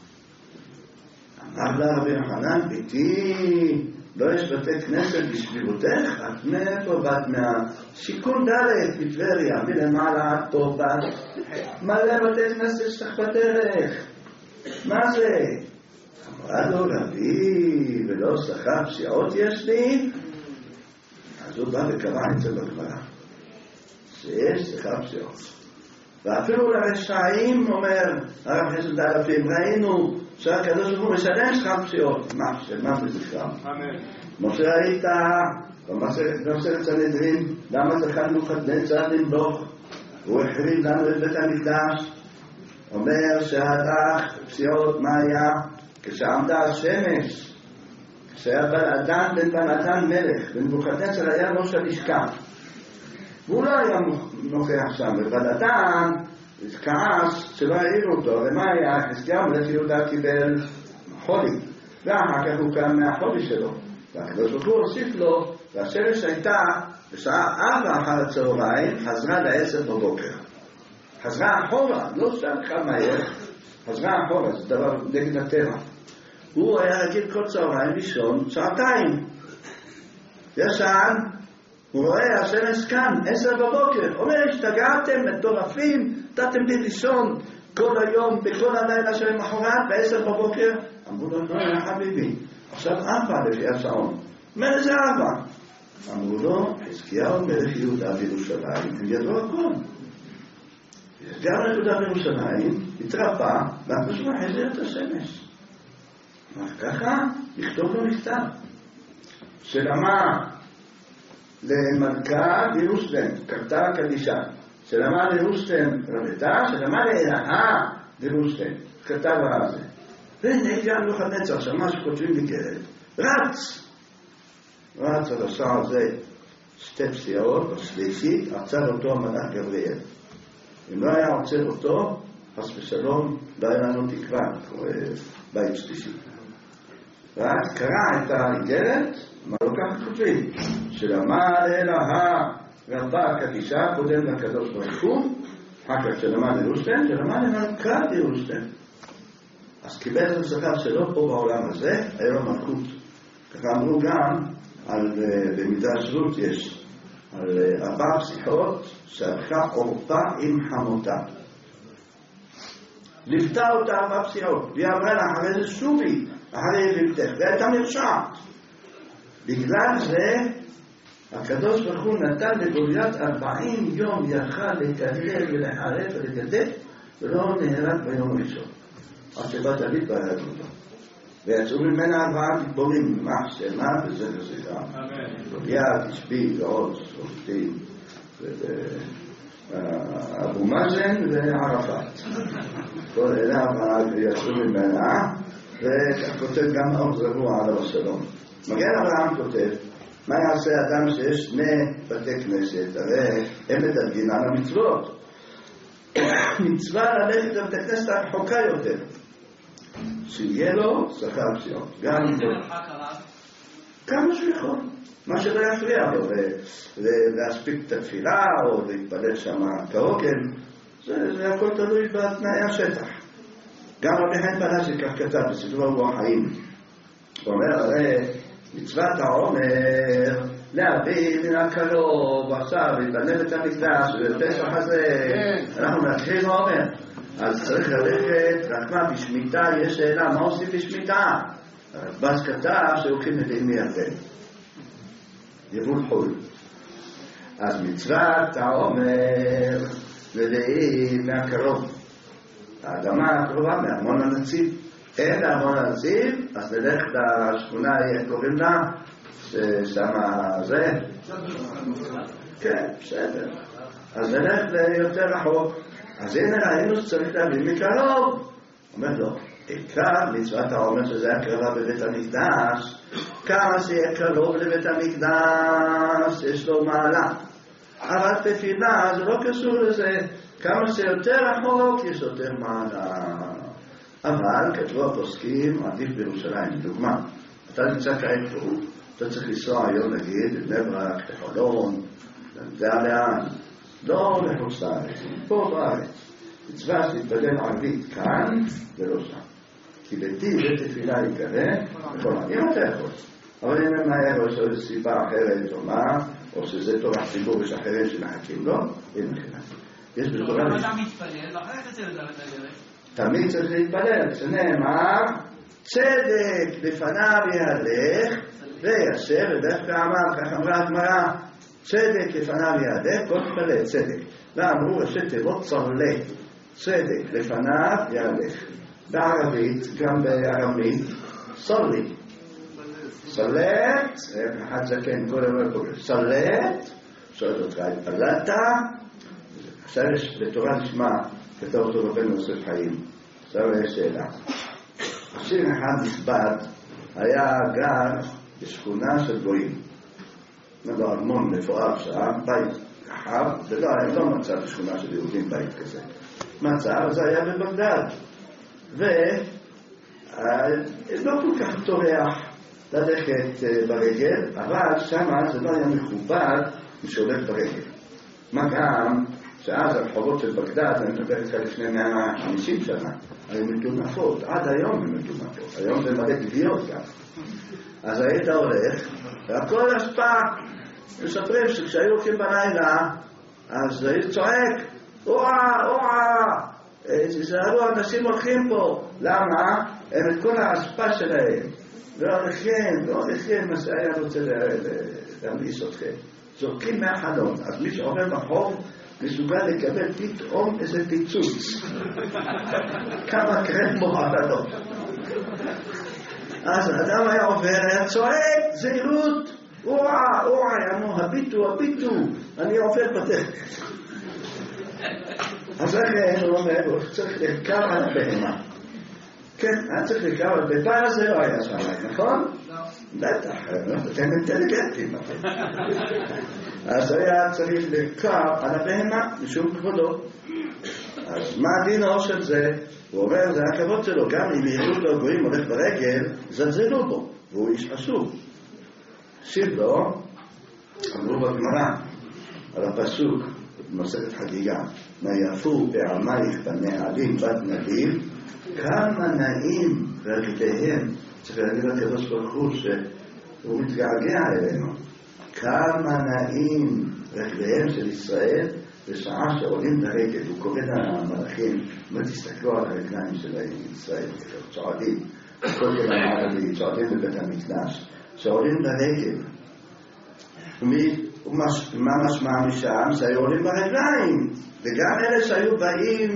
אמר לה רבי יוחנן, ביתי, לא יש בתי כנסת בסביבותך? את מאיפה באת מהשיכון ד' בטבריה, מלמעלה עד פה באת, מלא בתי כנסת שלך בדרך, מה זה? אמרה לו רבי, ולא שכר פסיעות יש לי? אז הוא בא וקרא את זה בגמרא, שיש שכר פסיעות. ואפילו לרשעים, אומר הרב חסד האלפים, ראינו שהקדוש ברוך הוא משלם שכר פסיעות. מה? של מה זה בכלל? משה ראית במסכת סנהדרין, למה זכה נבוכדנצר למלוך? הוא החריב לנו את בית המקדש. אומר שהלך פסיעות מה היה? כשעמדה השמש, כשהיה אדם בן בנתן מלך, ונבוכדנצר היה ראש הלשכה. והוא לא היה נוכח שם, ובנתן כעס שלא העירו אותו, ומה היה? חזקיהו מלך יהודה קיבל חולי, ואחר כך הוא קם מהחולי שלו, והקדוש ברוך הוא הוסיף לו, והשמש הייתה בשעה ארבע אחר הצהריים, חזרה לעשר בבוקר. חזרה אחורה, לא שם אחד מהר, חזרה אחורה, זה דבר נגד הטבע. הוא היה רגיל כל צהריים לישון שעתיים. ישן, הוא רואה השמש כאן, עשר בבוקר, אומר, השתגעתם, מטורפים, נתתם לי לישון כל היום, בכל הלילה של מחרת, בעשר בבוקר. אמרו לו, לא, יא חביבי, עכשיו ארבע לפי השעון. אומר, איזה ארבע? אמרו לו, חזקיהו מלך יהודה בירושלים, הם ידעו הכל. גם יהודה בירושלים התרפא, והקדוש ברוך הוא החזיר את השמש. ככה, לכתוב לו מכתב, שלמה למלכה בירושלים, קרתה קדישה, שלמה לירושלים רבתה, שלמה לאלהה בירושלים, כתב הזה. והנה גם נבוכדנצר, שמע שכותבים בקרב, רץ, רץ על השער הזה שתי פסיעות, בשלישית, עצר אותו המלאך גבריאל. אם לא היה עוצר אותו, חס ושלום, לא היה לנו תקווה, בית שלישי. ואז קרא את האיגרת, מה לא ככה כותבים? שלמד אלוהה רבה קדישה, קודם לקדוש ברוך הוא, אחר כך שלמד ירושלים, שלמד למלכת ירושלים. אז קיבל את השכר שלו פה בעולם הזה, היה לו מלכות. ככה אמרו גם, על, במדרש רות יש, על ארבע פסיכות שערכה עורפה עם חמותה. ליוותה אותה ארבע פסיעות, והיא אמרה לה, אחרי זה שובי, אחרי לבטך, והייתה מרשעת. בגלל זה, הקדוש ברוך הוא נתן לגוליית ארבעים יום יכל לקלל ולחרף ולגדף, ולא נהרג ביום הראשון. עד שבא דוד והרג אותו. ויצאו ממנה ארבעה גיבורים, ממש שמה וזה וזה גם. גוליית, תשבי, ועוד, שופטים, אבו מאזן וערפאת. כל אלה ארבעה יצאו ממנה, וכותב גם אור זרוע על השלום. מגן אברהם כותב, מה יעשה אדם שיש שני בתי כנסת? הרי הם מדרגים על המצוות. מצווה ללכת לבתי כנסת הרחוקה יותר. שיהיה לו שכר פסיעות. גם כמה שהוא יכול. מה שלא יפריע לו, להספיק את התפילה או להתפלל שם כרוקן, זה הכל תלוי בתנאי השטח. גם רבי חיים פלאסי כך כתב בספרו רוח חיים. הוא אומר, הרי מצוות העומר להביא מן הקרוב עכשיו להתבנה בית המקדש ובפסח הזה אנחנו נתחיל עומר, אז צריך ללכת רק מה בשמיטה. יש שאלה מה עושים בשמיטה? הרב"ש כתב שהולכים לדין מירדן יבול חול. אז מצוות העומר לדין מהקרוב, האדמה הקרובה מארמון הנציב. אין ארמון הנציב, אז נלך לשכונה, קוראים לה, ששמה זה? כן, בסדר. אז נלך ליותר רחוק. אז הנה ראינו שצריך להביא מקרוב. אומר לו, עיקר מצוות העומר שזה הקרבה בבית המקדש, כמה שיהיה קרוב לבית המקדש, יש לו מעלה. אבל תפילה זה לא קשור לזה, כמה שיותר רחוק יש יותר מעלה. אבל כתבו הפוסקים עדיף בירושלים. דוגמה, אתה נמצא כעת פה, אתה צריך לנסוע היום נגיד לבני ברק, לחולון, זה לאן, לא לחוץ לארץ, פה בארץ. מצווה שתתפלל ערבית כאן ולא שם. כי ביתי זה תפילה יקרה, אם אתה יכול. אבל אם הם מהר או שיש סיבה אחרת או מה, או שזה תורת ציבור יש אחרים שמחכים לו, אין מכירה. יש בתורה... אבל אתה מתפלל, ואחרי אתה צריך לדעת הדרך. תמיד צריך להתפלל, שנאמר, צדק לפניו יהלך וישר, ודווקא אמר, כך אמרה הגמרא, צדק לפניו יהלך, כל תפלל, צדק. ואמרו ראשי תיבות צרלה, צדק לפניו יהלך. בערבית, גם בארמית, סרלי. סלט, אחד זקן, כל דבר קורא, סלט, שואל אותך, התפללת? עכשיו יש בתורה נשמע, כתב אותו רבנו יוסף חיים. עכשיו יש שאלה. השיר אחד נכבד היה גר בשכונה של גויים. נדע ארמון מפואר שם, בית רחב, ולא היה לא מצא בשכונה של יהודים בית כזה. מצא, זה היה בבגדד. ולא כל כך טורח ללכת ברגל, אבל שמה זה לא היה מכובד משהולך ברגל. מה גם שאז הרחובות של בגדד, אני מדבר איתך לפני מאה וחמישים שנה, היו מטונפות, עד היום הן מטונפות, היום זה מלא גוויות גם. אז היית הולך, והכל השפע, מספרים שכשהיו הולכים בלילה, אז היית צועק, אועה, אועה, תיזהרו, אנשים הולכים פה. למה? הם את כל ההשפע שלהם. לא הולכים, לא הולכים, מה שהיה רוצה להמליס אתכם. זורקים מהחלון, אז מי שעובר בחור, מסוגל לקבל פתאום איזה פיצוץ. כמה קרמבו עבדות. אז האדם היה עובר, היה צועק, זהירות, אועה, אועה, יאמרו, הביטו, הביטו, אני עובר בדרך. אז לכן הוא אומר, הוא צריך לרכב על הבהמה. כן, היה צריך לרכב על הבהמה, זה לא היה שם, נכון? בטח, אתם אינטליגנטים. אז היה צריך לקרב על הבהמה משום כבודו. אז מה הדינו של זה? הוא אומר, זה הכבוד שלו, גם אם יראו לו גויים הולך ברגל, זלזלו בו, והוא איש חשוב. שיב לו, אמרו בגמרא, על הפסוק, במסכת חגיגה, נאיפו בעמייך בנעלים בת נדיב, כמה נעים רגליהם, צריך להגיד לקדוש ברוך הוא שהוא מתגעגע אלינו, כמה נעים רגליהם של ישראל בשעה שעולים לרגל. הוא קורא למלאכים, מה תסתכלו על הרגליים של ישראל, צועדים, כל כלל הערבי, צועדים בבית המקדש, שעולים לרגל. ומה משמע משם? שהיו עולים ברגליים, וגם אלה שהיו באים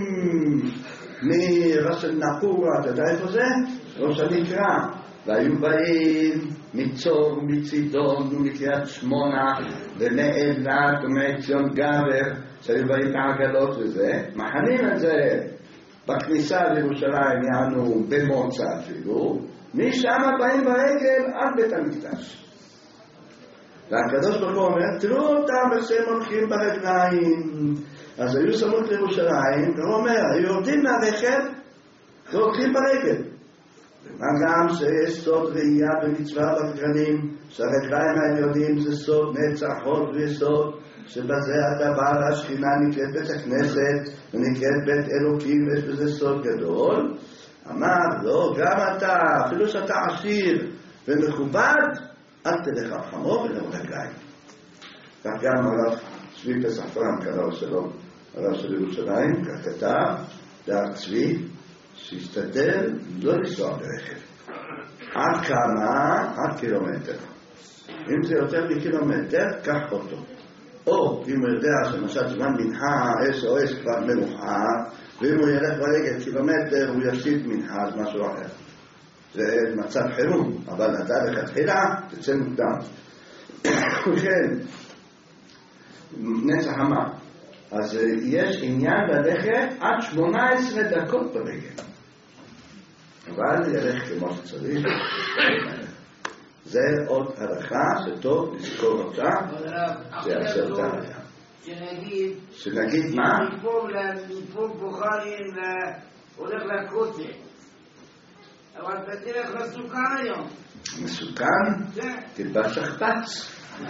מראש נחורה, אתה יודע איפה זה? ראש הנקרא, והיו באים מצור ומצידון ומקריית שמונה ומאילת ומעציון גבר, שהיו באים בעגלות וזה, מחנים את זה בכניסה לירושלים, יענו במוצא אפילו, משם באים ברגל עד בית המקדש. והקדוש ברוך הוא אומר, תראו אותם איך שהם הולכים ברגליים. אז היו סמוך לירושלים, והוא אומר, היו יורדים מהרכב והולכים ברגל. מה גם שיש סוד ראייה במצווה בגרנים, שהרגליים האלה יודעים זה סוד נצח הוד ויסוד, שבזה הדבר השכינה נקראת בית הכנסת ונקראת בית אלוקים, ויש בזה סוד גדול. אמר, לא, גם אתה, אפילו שאתה עשיר ומכובד, אל תלך על חמור ולא רגליים. כך גם הרב צבי פסח פרנק, הרב שלום, הרב של ירושלים, כך כתב, דעת צבי, שהסתדר לא לנסוע ברכב. עד כמה? עד קילומטר. אם זה יותר מקילומטר, קח אותו. או אם הוא יודע שמשל זמן מנחה, אס או אס כבר מנוחה, ואם הוא ילך ברגל קילומטר, הוא יפסיד מנחה, אז משהו אחר. זה מצב חירום, אבל אתה לכתחילה תצא מוקדם. וכן, נצח אמר, אז יש עניין ללכת עד שמונה עשרה דקות ברגל. אבל ילך כמו שצריך. זה עוד הלכה שטוב לזכור אותה, שיעשה אותה. שנגיד, שנגיד מה? מפה בוחרים הולך לכותל. אבל בדרך לסוכה היום. מסוכן? כן. תלבש שכפ"ץ.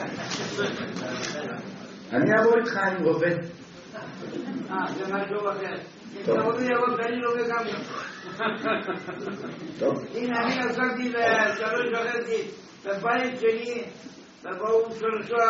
אני אבוא איתך עם רובה. אה, זה משהו אחר. אם אתה רוצה לראות, אני לא וגם. טוב. הנה, אני עסקתי בשלוש וחצי בבית שלי, ובאו שלושה,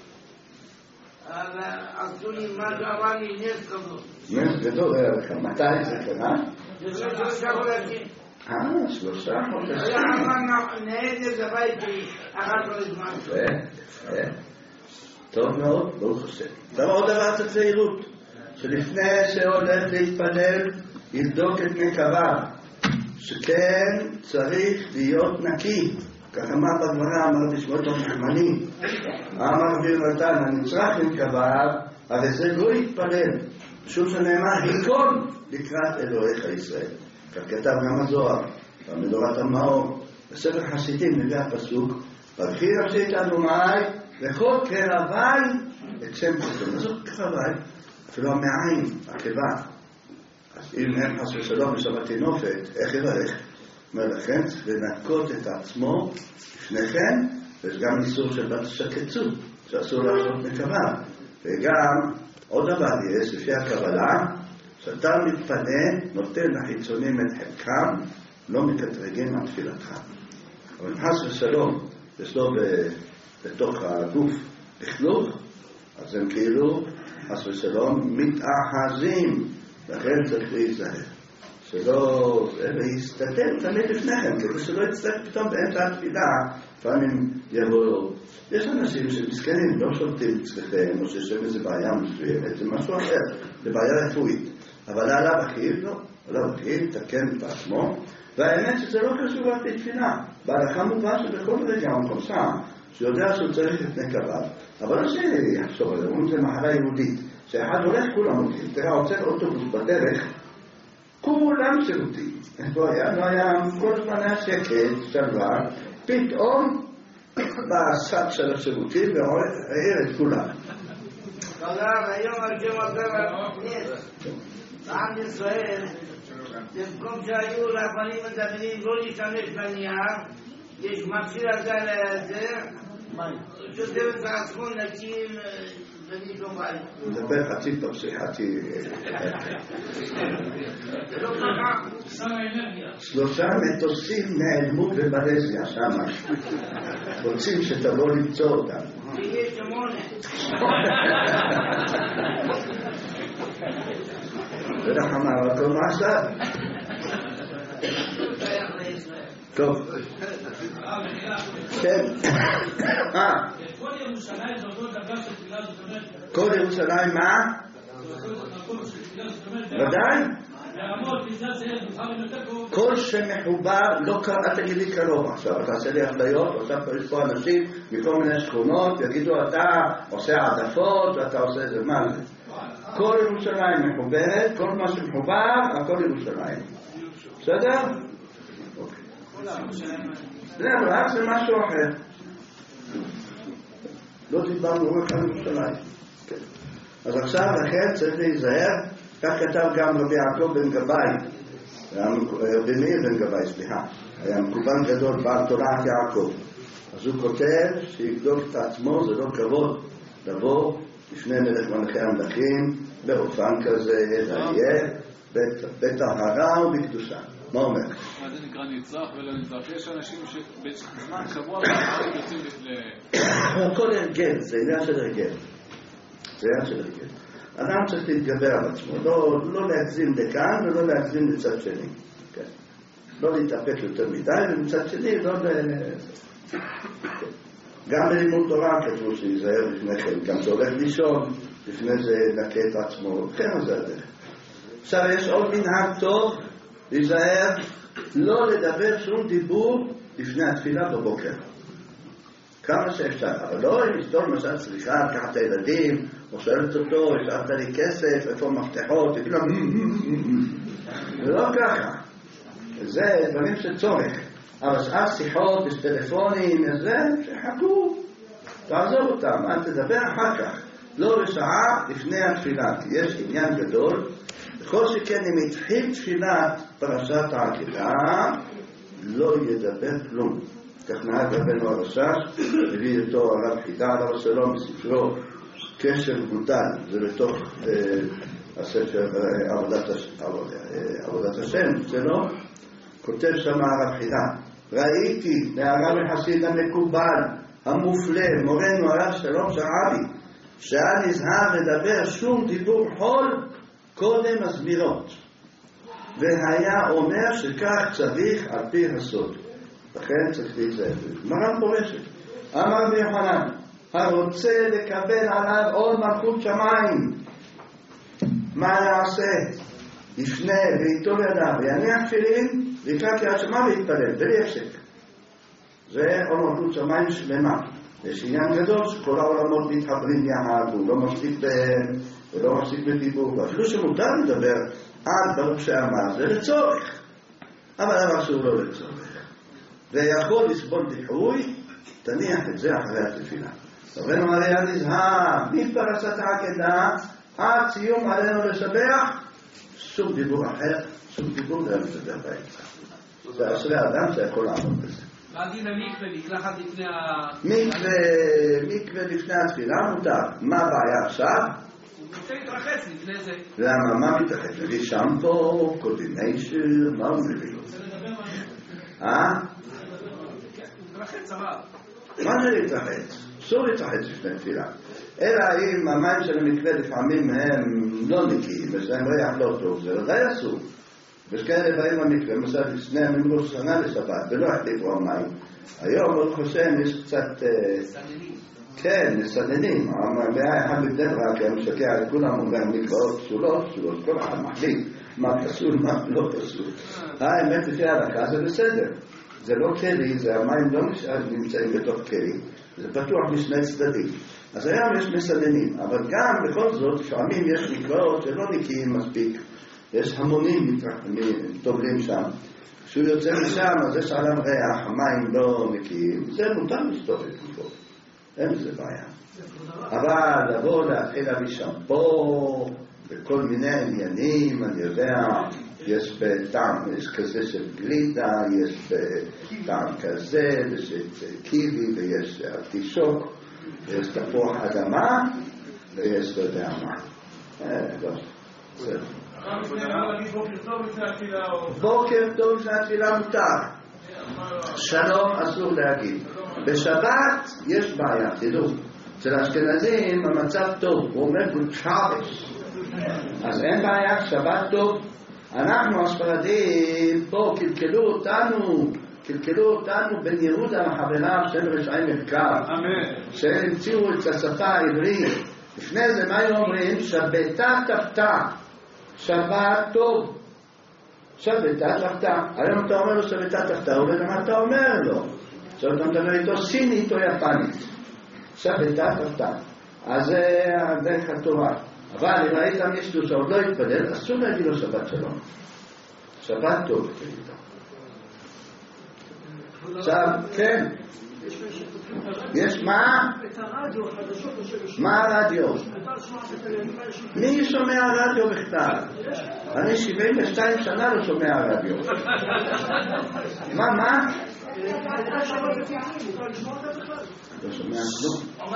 עשו לי מה שאמר לי נס כזאת. נס גדול היה לך. מתי זה קרה? זה שלושה חודשים. אה, שלושה חודשים. היה אמר נהדת בבית שלי, אחת כל הזמן. יפה, יפה. טוב מאוד, ברוך השם. טוב, עוד דבר את הצעירות, שלפני שהולך להתפלל, יבדוק את נקביו, שכן צריך להיות נקי. כך אמר בגמרא, אמר בשמות הנחמני, אמר רבי נתן, הנצרך נקביו, הרי זה לא יתפלל, משום שנאמר, היכון לקראת אלוהיך ישראל. כך כתב גם הזוהר, במדורת המאור, בספר חסידים נביא הפסוק, ברכי נפשי את אדוני, וכל קרבי את שם חסון. אז זאת קרבי, אפילו המעיים, הקיבה. אז אם אין חס ושלום בשבת נופת, איך יברך? אומר לכן, צריך לנקות את עצמו לפניכן, ויש גם איסור של בת שקצו, שאסור לעשות נקבה. וגם עוד דבר יש, לפי הקבלה, שאתה מתפנה, נותן לחיצונים את חלקם, לא מקטרגים על תפילתך. אבל חס ושלום, יש לו בתוך הגוף לכלוך, אז הם כאילו, חס ושלום, מתאחזים, לכן צריך להיזהר. שלא, להסתתר תמיד לפניכם, כדי שלא יצטרך פתאום באמצע התפילה, לפעמים יבואו. יש אנשים שמסכנים, לא שולטים אצלכם, או שיש להם איזו בעיה מסוימת, זה משהו אחר, זה בעיה רפואית. אבל עליו אחיו, לא, עליו אחיו, תקן את עצמו, והאמת שזה לא קשור רק לתפילה. בהלכה מובן שבכל רגע הוא קוסה, שיודע שהוא צריך את נקביו, אבל לא שיחשוב על זה, אומרים זה מחלה יהודית, שאחד הולך כולם הולכים, תראה, עוצר אוטובוס בדרך, כולם שירותים. לא היה, לא היה, כל הזמן היה שקט, שלווה, פתאום בא השק של השירותים והעיר את כולם. תודה, היום הרגים אותם נס. עם ישראל, במקום שהיו רבנים מדברים לא להשתמש בנייר, יש מכשיר הזה לזה, שוטר את עצמו נקים בניתום בית. מדבר חצי פרסי, חצי... זה לא ככה. שלושה מטוסים נעלמו במלזיה שם. רוצים שתבוא למצוא אותם. תהיה שמונה. ולך אמר הכל מה עשה? טוב. כן. אה. כל ירושלים זה אותו דבר של תפילה זאת אומרת. כל ירושלים מה? ודאי? כל שמחובר, לא אל תגיד לי קרוב עכשיו, אתה עושה לי הפליות, עכשיו יש פה אנשים מכל מיני שכונות, יגידו אתה עושה עדפות ואתה עושה זה, מה זה? כל ירושלים מחוברת, כל מה שמחובר, הכל ירושלים. בסדר? אוקיי. זה רק זה משהו אחר. לא דיברנו רק על ירושלים. אז עכשיו לכן צריך להיזהר, כך כתב גם רבי יעקב בן גבאי, רבי מאיר בן גבאי, סליחה, היה מקובל גדול, בעל תורת יעקב. אז הוא כותב שיבדוק את עצמו, זה לא כבוד, לבוא לפני מלך מלכי המלכים, באופן כזה, זה יהיה, בטהרה ובקדושה. מה אומר? מה זה נקרא נצרך ולא נצרך? יש אנשים שבזמן קבוע ואחרים יוצאים ל... הכל הרגל, זה עניין של הרגל. זה עניין של הרגל. אדם צריך להתגבר על עצמו, לא, לא להגזים לכאן ולא להגזים לצד שני. כן. לא להתאפק יותר מדי, ומצד שני לא ל... כן. גם בלימוד תורה כתבו שיזהר לפני כן, גם שהולך לישון, לפני זה נקה את עצמו, כן זה הדרך. עכשיו יש עוד מנהג טוב, להיזהר, לא לדבר שום דיבור לפני התפילה בבוקר. כמה שאפשר, אבל לא אם אשתו למשל צריכה לקחת את הילדים, או שואלת אותו, השארת לי כסף, איפה מפתחות, תגיד לו, זה לא ככה. זה דברים שצורך. אבל שאר שיחות, יש טלפונים, זה, שחכו, תעזור אותם, אל תדבר אחר כך. לא לשעה לפני התפילה, כי יש עניין גדול, בכל שכן אם התחיל תפילת פרשת העקדה, לא ידבר כלום. כך נהג רבנו הרש"ש, הביא אותו הרב חידה עליו השלום בספרו קשר גודל, זה לתוך אה, הספר אה, עבודת, הש... אה, עבודת השם, זה לא? כותב שם הרב חידה, ראיתי להרב החסיד המקובל, המופלא, מורנו הרב שלום שרעבי, שהיה נזהר לדבר שום דיבור חול קודם הסבירות, והיה אומר שכך צריך על פי הסוד. לכן צריך להיזהר. מרן פורשת, אמר רבי יוחנן, הרוצה לקבל עליו עוד מלכות שמיים, מה יעשה? יפנה ואיתו ידיו, ויניח תפילין, ויקרא קריאת שמע ויתפלל, בלי הפסק. זה עוד מלכות שמיים שלמה. יש עניין גדול שכל העולמות מתחברים יחד, הוא לא מפסיק בהם, ולא מפסיק בדיבור, ואפילו שמותר לדבר עד ברוך שאמר, זה לצורך. אבל דבר שהוא לא לצורך. ויכול לסבול דיחוי, תניח את זה אחרי התפילה. רבנו הרי נזהר, מפרשת העקדה, עד סיום עלינו לשבח, שום דיבור אחר, שום דיבור לא מדבר באמצע. זה אשרי האדם שיכול לעמוד בזה. מה דין המקווה, מקלחת לפני ה... מקווה לפני התפילה מותר. מה הבעיה עכשיו? הוא רוצה להתרחץ לפני זה. למה? מה מתרחץ? מביא שמפו, קודיניישן, מה הוא מביא? הוא רוצה לדבר מה... אה? להתרחץ אבל. מה זה להתרחץ? אסור להתרחץ לפני תפילה. אלא אם המים של המקווה לפעמים הם לא נקיים, יש להם ריח לא טוב, זה ודאי אסור. יש כאלה באים במקווה, למשל לפני המנגור שנה לשבת, ולא החליפו המים. היום, ברוך השם, יש קצת... סננים. כן, מסננים. המאה אחד בבני ברק, היה משקע על כולם, אומרים מקוואות פסולות, פסולות, כל אחד מחליט מה פסול, מה לא פסול. האמת לפי ההלכה זה בסדר. זה לא כלי, זה המים לא נמצאים בתוך כלי, זה פתוח משני צדדים. אז היום יש מסננים, אבל גם בכל זאת, לפעמים יש מקוואות שלא נקיים מספיק, יש המונים טובלים שם. כשהוא יוצא משם, אז יש עליו ריח, המים לא נקיים, זה מותר לשטוף את גופו. אין זה בעיה. אבל לבוא להתחיל להביא שמפו, וכל מיני עניינים, אני יודע, יש בטעם, יש כזה של גלידה, יש בטעם כזה, ויש קיבי, ויש ארטישוק, ויש תפוח אדמה, ויש לא יודע מה. אה, לא, בסדר. בוקר טוב לפני התפילה מותר. שלום אסור להגיד. בשבת יש בעיה, תדעו. אצל האשכנזים המצב טוב, הוא אומר גוד שבס. אז אין בעיה, שבת טוב. אנחנו הספרדים פה קלקלו אותנו, קלקלו אותנו בן יהודה לחבריו של רשעי מרכב. שהם המציאו את השפה העברית. לפני זה מה היו אומרים? שבתה תפתה. שבת טוב. שבתה תפתה. היום אתה אומר לו שבתה תפתה, הוא אומר מה אתה אומר לו? עכשיו אתה מדבר איתו סינית או יפנית. שבתה תפתה. אז זה הדרך הטובה. אבל אם ראית מישהו שעוד לא התפלל, אסור להגיד לו שבת שלום. שבת טוב, תגיד לו. עכשיו, כן. יש מה? מה הרדיו? מי שומע רדיו בכלל? אני שבעים ושתיים שנה לא שומע רדיו. מה, מה? לא שומע כלום.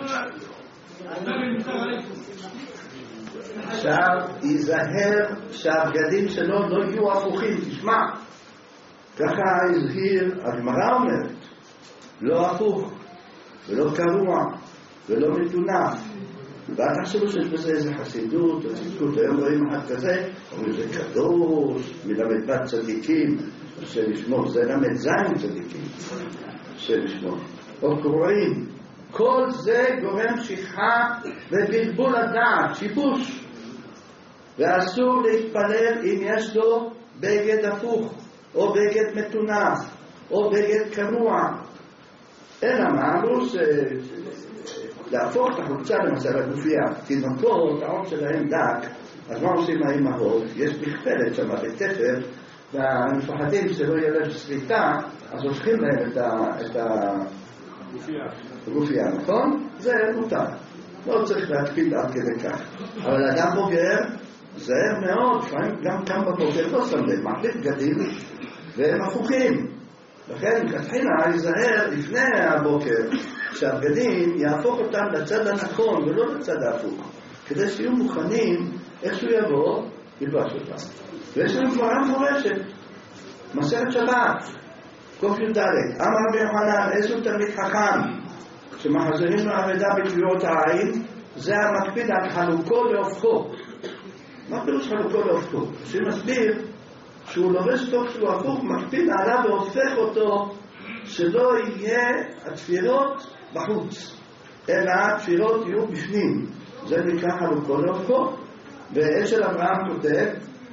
עכשיו ייזהר שהבגדים שלו לא יהיו הפוכים, תשמע. ככה הזהיר, הגמרא אומרת, לא הפוך, ולא קרוע, ולא מטונף. ואל תחשבו שיש בזה איזה חסידות או צדקות. היום רואים אחד כזה, אומרים זה קדוש, מלמד בת צדיקים, השם ישמור, זה למד זין צדיקים, השם ישמור. או קרועים. כל זה גורם שכחה ובלבול הדעת, שיבוש. ואסור להתפלל אם יש לו בגד הפוך, או בגד מטונף, או בגד קרוע. אלא מה אמרו להפוך את החולצה למשל הגופייה, תינוקות, העור שלהם דק, אז מה עושים האמהות? יש מכפלת שם בתפר, והמפחדים שלא יהיה להם שריטה, אז הופכים להם את הגופייה, נכון? זה מותר, לא צריך להקפיד עד כדי כך. אבל אדם בוגר, זהר מאוד, גם כאן בבוקר לא שם לב, מחליף בגדים, והם הפוכים. לכן כתחילה ייזהר לפני הבוקר שהבגדים יהפוך אותם לצד הנכון ולא לצד ההפוך, כדי שיהיו מוכנים איך שהוא יבוא ילבש אותם. ויש לנו גמרא מפורשת, מסכת שבת קוף י"ד, אמר רבי יוחנן, איזה תלמיד חכם שמחזירים לו אבדה בקביעות העין, זה המקפיד על חלוקו להופכו. מה פירוש חלוקו להופכו? שמסביר שהוא לובש טוב שהוא הפוך, מקפיד עליו והופך אותו שלא יהיה התפירות בחוץ, אלא התפירות יהיו בפנים. זה נקרא חלוקו להופכו. ואשל אברהם כותב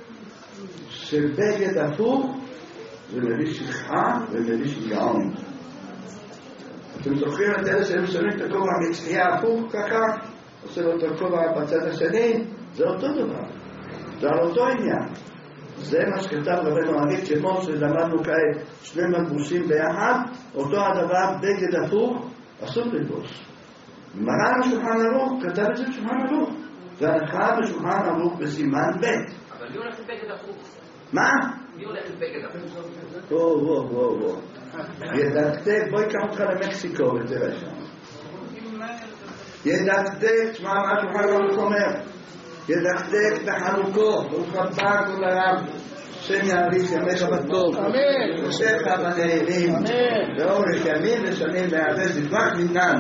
שבגד הפוך זה מביא שכחה ומביא שיגעון. אתם זוכרים את אלה שהם שמים את הכובע מצחייה הפוך ככה, עושה לו את הכובע בצד השני, זה אותו דבר, זה על אותו עניין. זה מה שכתב רבנו הראשי, כמו שלמדנו כעת שני מלבושים ביחד, אותו הדבר בגד הפוך אסור ללבוש. מרן השולחן ערוך כתב את זה בשולחן ערוך, והלכה בשולחן ערוך בסימן ב'. אבל מי הולך לבגד הפוך? מה? מי הולך לבגד הפוך? בוא בוא בוא בוא ידעתק, בואי קח אותך למקסיקו ותראה שם. ידעתק, תשמע מה השולחן ערוך אומר, ידעתק בחנוכו, ברוך הבא כל הרב, שם יאריך ימיך בטוב, ושך בנעימים, ואורך ימים ושנים להיאבס לפרח מנן,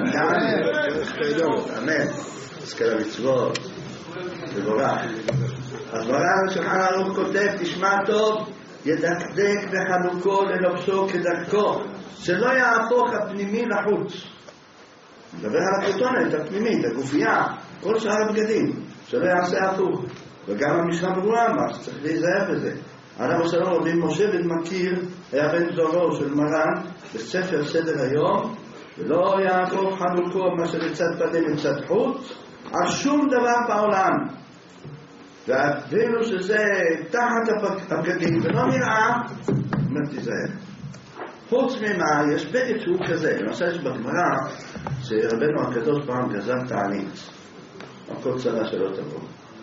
אמן. אז כל המצוות, ובורך. אז מרן השולחן ערוך כותב, תשמע טוב, ידקדק בחנוכו ללובשו כדרכו, שלא יהפוך הפנימי לחוץ. מדבר על הכותונת, הפנימית, הגופייה, כל שאר הבגדים, שלא יעשה הפוך. וגם המשנה ברורה אמר שצריך להיזהר בזה. עליו השלום רבי משה בן מכיר היה בן דורו של מרן בספר סדר היום, ולא יהפוך חנוכו מה שלצד פנים מצד חוץ על שום דבר בעולם. ואפילו שזה תחת הבגדים ולא נראה, אומר תיזהר. חוץ ממה, יש בגד שהוא כזה, למשל יש בגמרא שרבנו הקדוש פעם גזר תענית, הכל צרה שלא תבוא.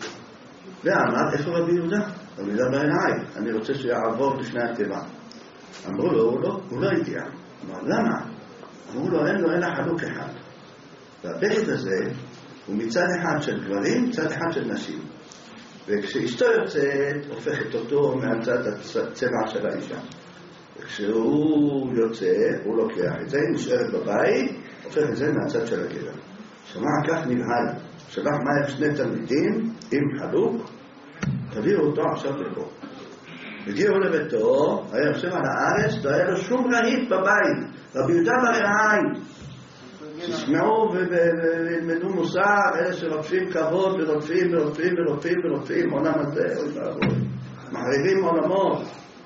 ואמר, איפה רבי יהודה? רבי יהודה בעיניי, אני רוצה שיעבור לפני התיבה. אמרו לו, הוא לא, הוא לא הגיע. אמר, למה? אמרו לו, אין לו, אין החלוק אחד. והבגד הזה הוא מצד אחד של גברים, מצד אחד של נשים. וכשאשתו יוצאת, הופכת אותו מהצד הצבע של האישה. וכשהוא יוצא, הוא לוקח את זה, היא נשארת בבית, הופך את זה מהצד של הגבר. שמע כך נבהל, שלח מהר שני תלמידים עם חלוק, תביאו אותו עכשיו לפה. הגיעו לביתו, היה יושב על הארץ, לא היה לו שום רהיט בבית, רבי יהודה בעיניי. תשמעו וילמדו מוסר, אלה שרודפים כבוד ורודפים ורודפים ורודפים ורודפים, עולם הזה, מחריבים עולמות.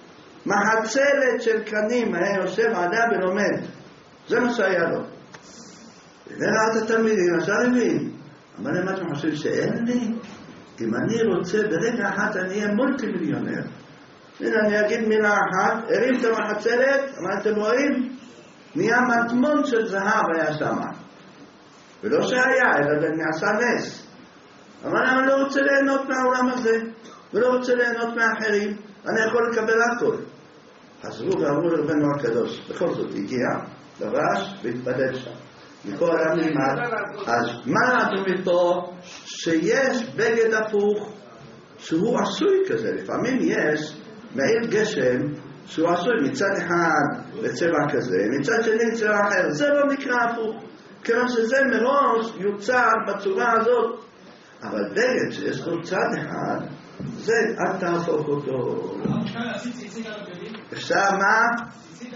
מחצלת של קנים, היה יושב עדה ולומד. זה מה שהיה לו. וראה את התלמידים, עכשיו הבין. אמר להם, מה אתם חושבים שאין לי? אם אני רוצה, ברגע אחת אני אהיה מולטי מיליונר. הנה אני אגיד מילה אחת, הרים את המחצלת, מה אתם רואים? נהיה מטמון של זהב היה שם. ולא שהיה, אלא זה נעשה נס. אבל אני לא רוצה ליהנות מהעולם הזה, ולא רוצה ליהנות מאחרים, אני יכול לקבל הכל. חזרו ואמרו לרבנו הקדוש, בכל זאת הגיע, לבש והתפלל שם. מכל העם נלמד, אז מה למדנו מפה? שיש בגד הפוך, שהוא עשוי כזה, לפעמים יש מעיל גשם, שהוא עשוי מצד אחד בצבע כזה, מצד שני בצבע אחר, זה לא נקרא הפוך, כיוון שזה מראש יוצר בצורה הזאת. אבל בגד שיש לו צד אחד, זה אל תהפוך אותו. עכשיו מה?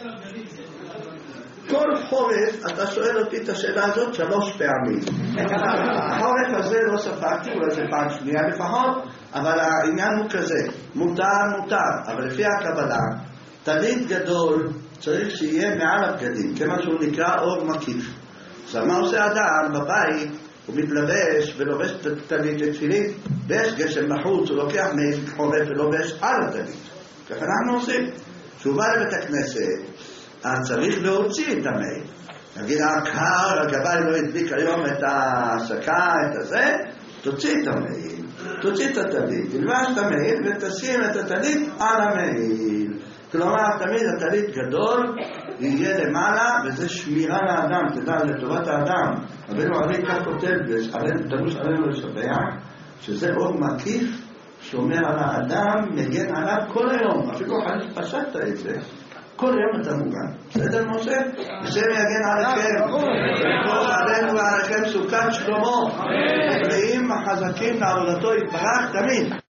כל חורף אתה שואל אותי את השאלה הזאת שלוש פעמים. החורף הזה לא ספקתי, אולי זה פעם שנייה לפחות, אבל העניין הוא כזה, מותר מותר, אבל לפי הקבלה טלית גדול צריך שיהיה מעל הבגדים, כמה שהוא נקרא אור מקיף. עכשיו מה עושה אדם בבית? הוא מתלבש ולובש טלית לתפילין, ויש גשם בחוץ, הוא לוקח מעיל חורף ולובש על הטלית. ככה אנחנו עושים. כשהוא בא לבית הכנסת, אז צריך להוציא את המעיל. נגיד הקר, הגבאי לא הדליק היום את ההסקה, את הזה, תוציא את המעיל, תוציא את הטלית, תלבש את המעיל ותשים את הטלית על המעיל. כלומר, תמיד הטלית גדול יהיה למעלה, וזה שמירה לאדם, תדע, לטובת האדם. רבנו הרי כך כותב, תלוש עלינו לשבח, שזה אור מקיף, שומר על האדם, מגן עליו כל היום. אפילו חליף פשטת את זה. כל יום אתה מוגן. בסדר משה? השם יגן עליכם. וכל עלינו ועליכם סוכת שלמה. בריאים החזקים לעבודתו יתברך תמיד.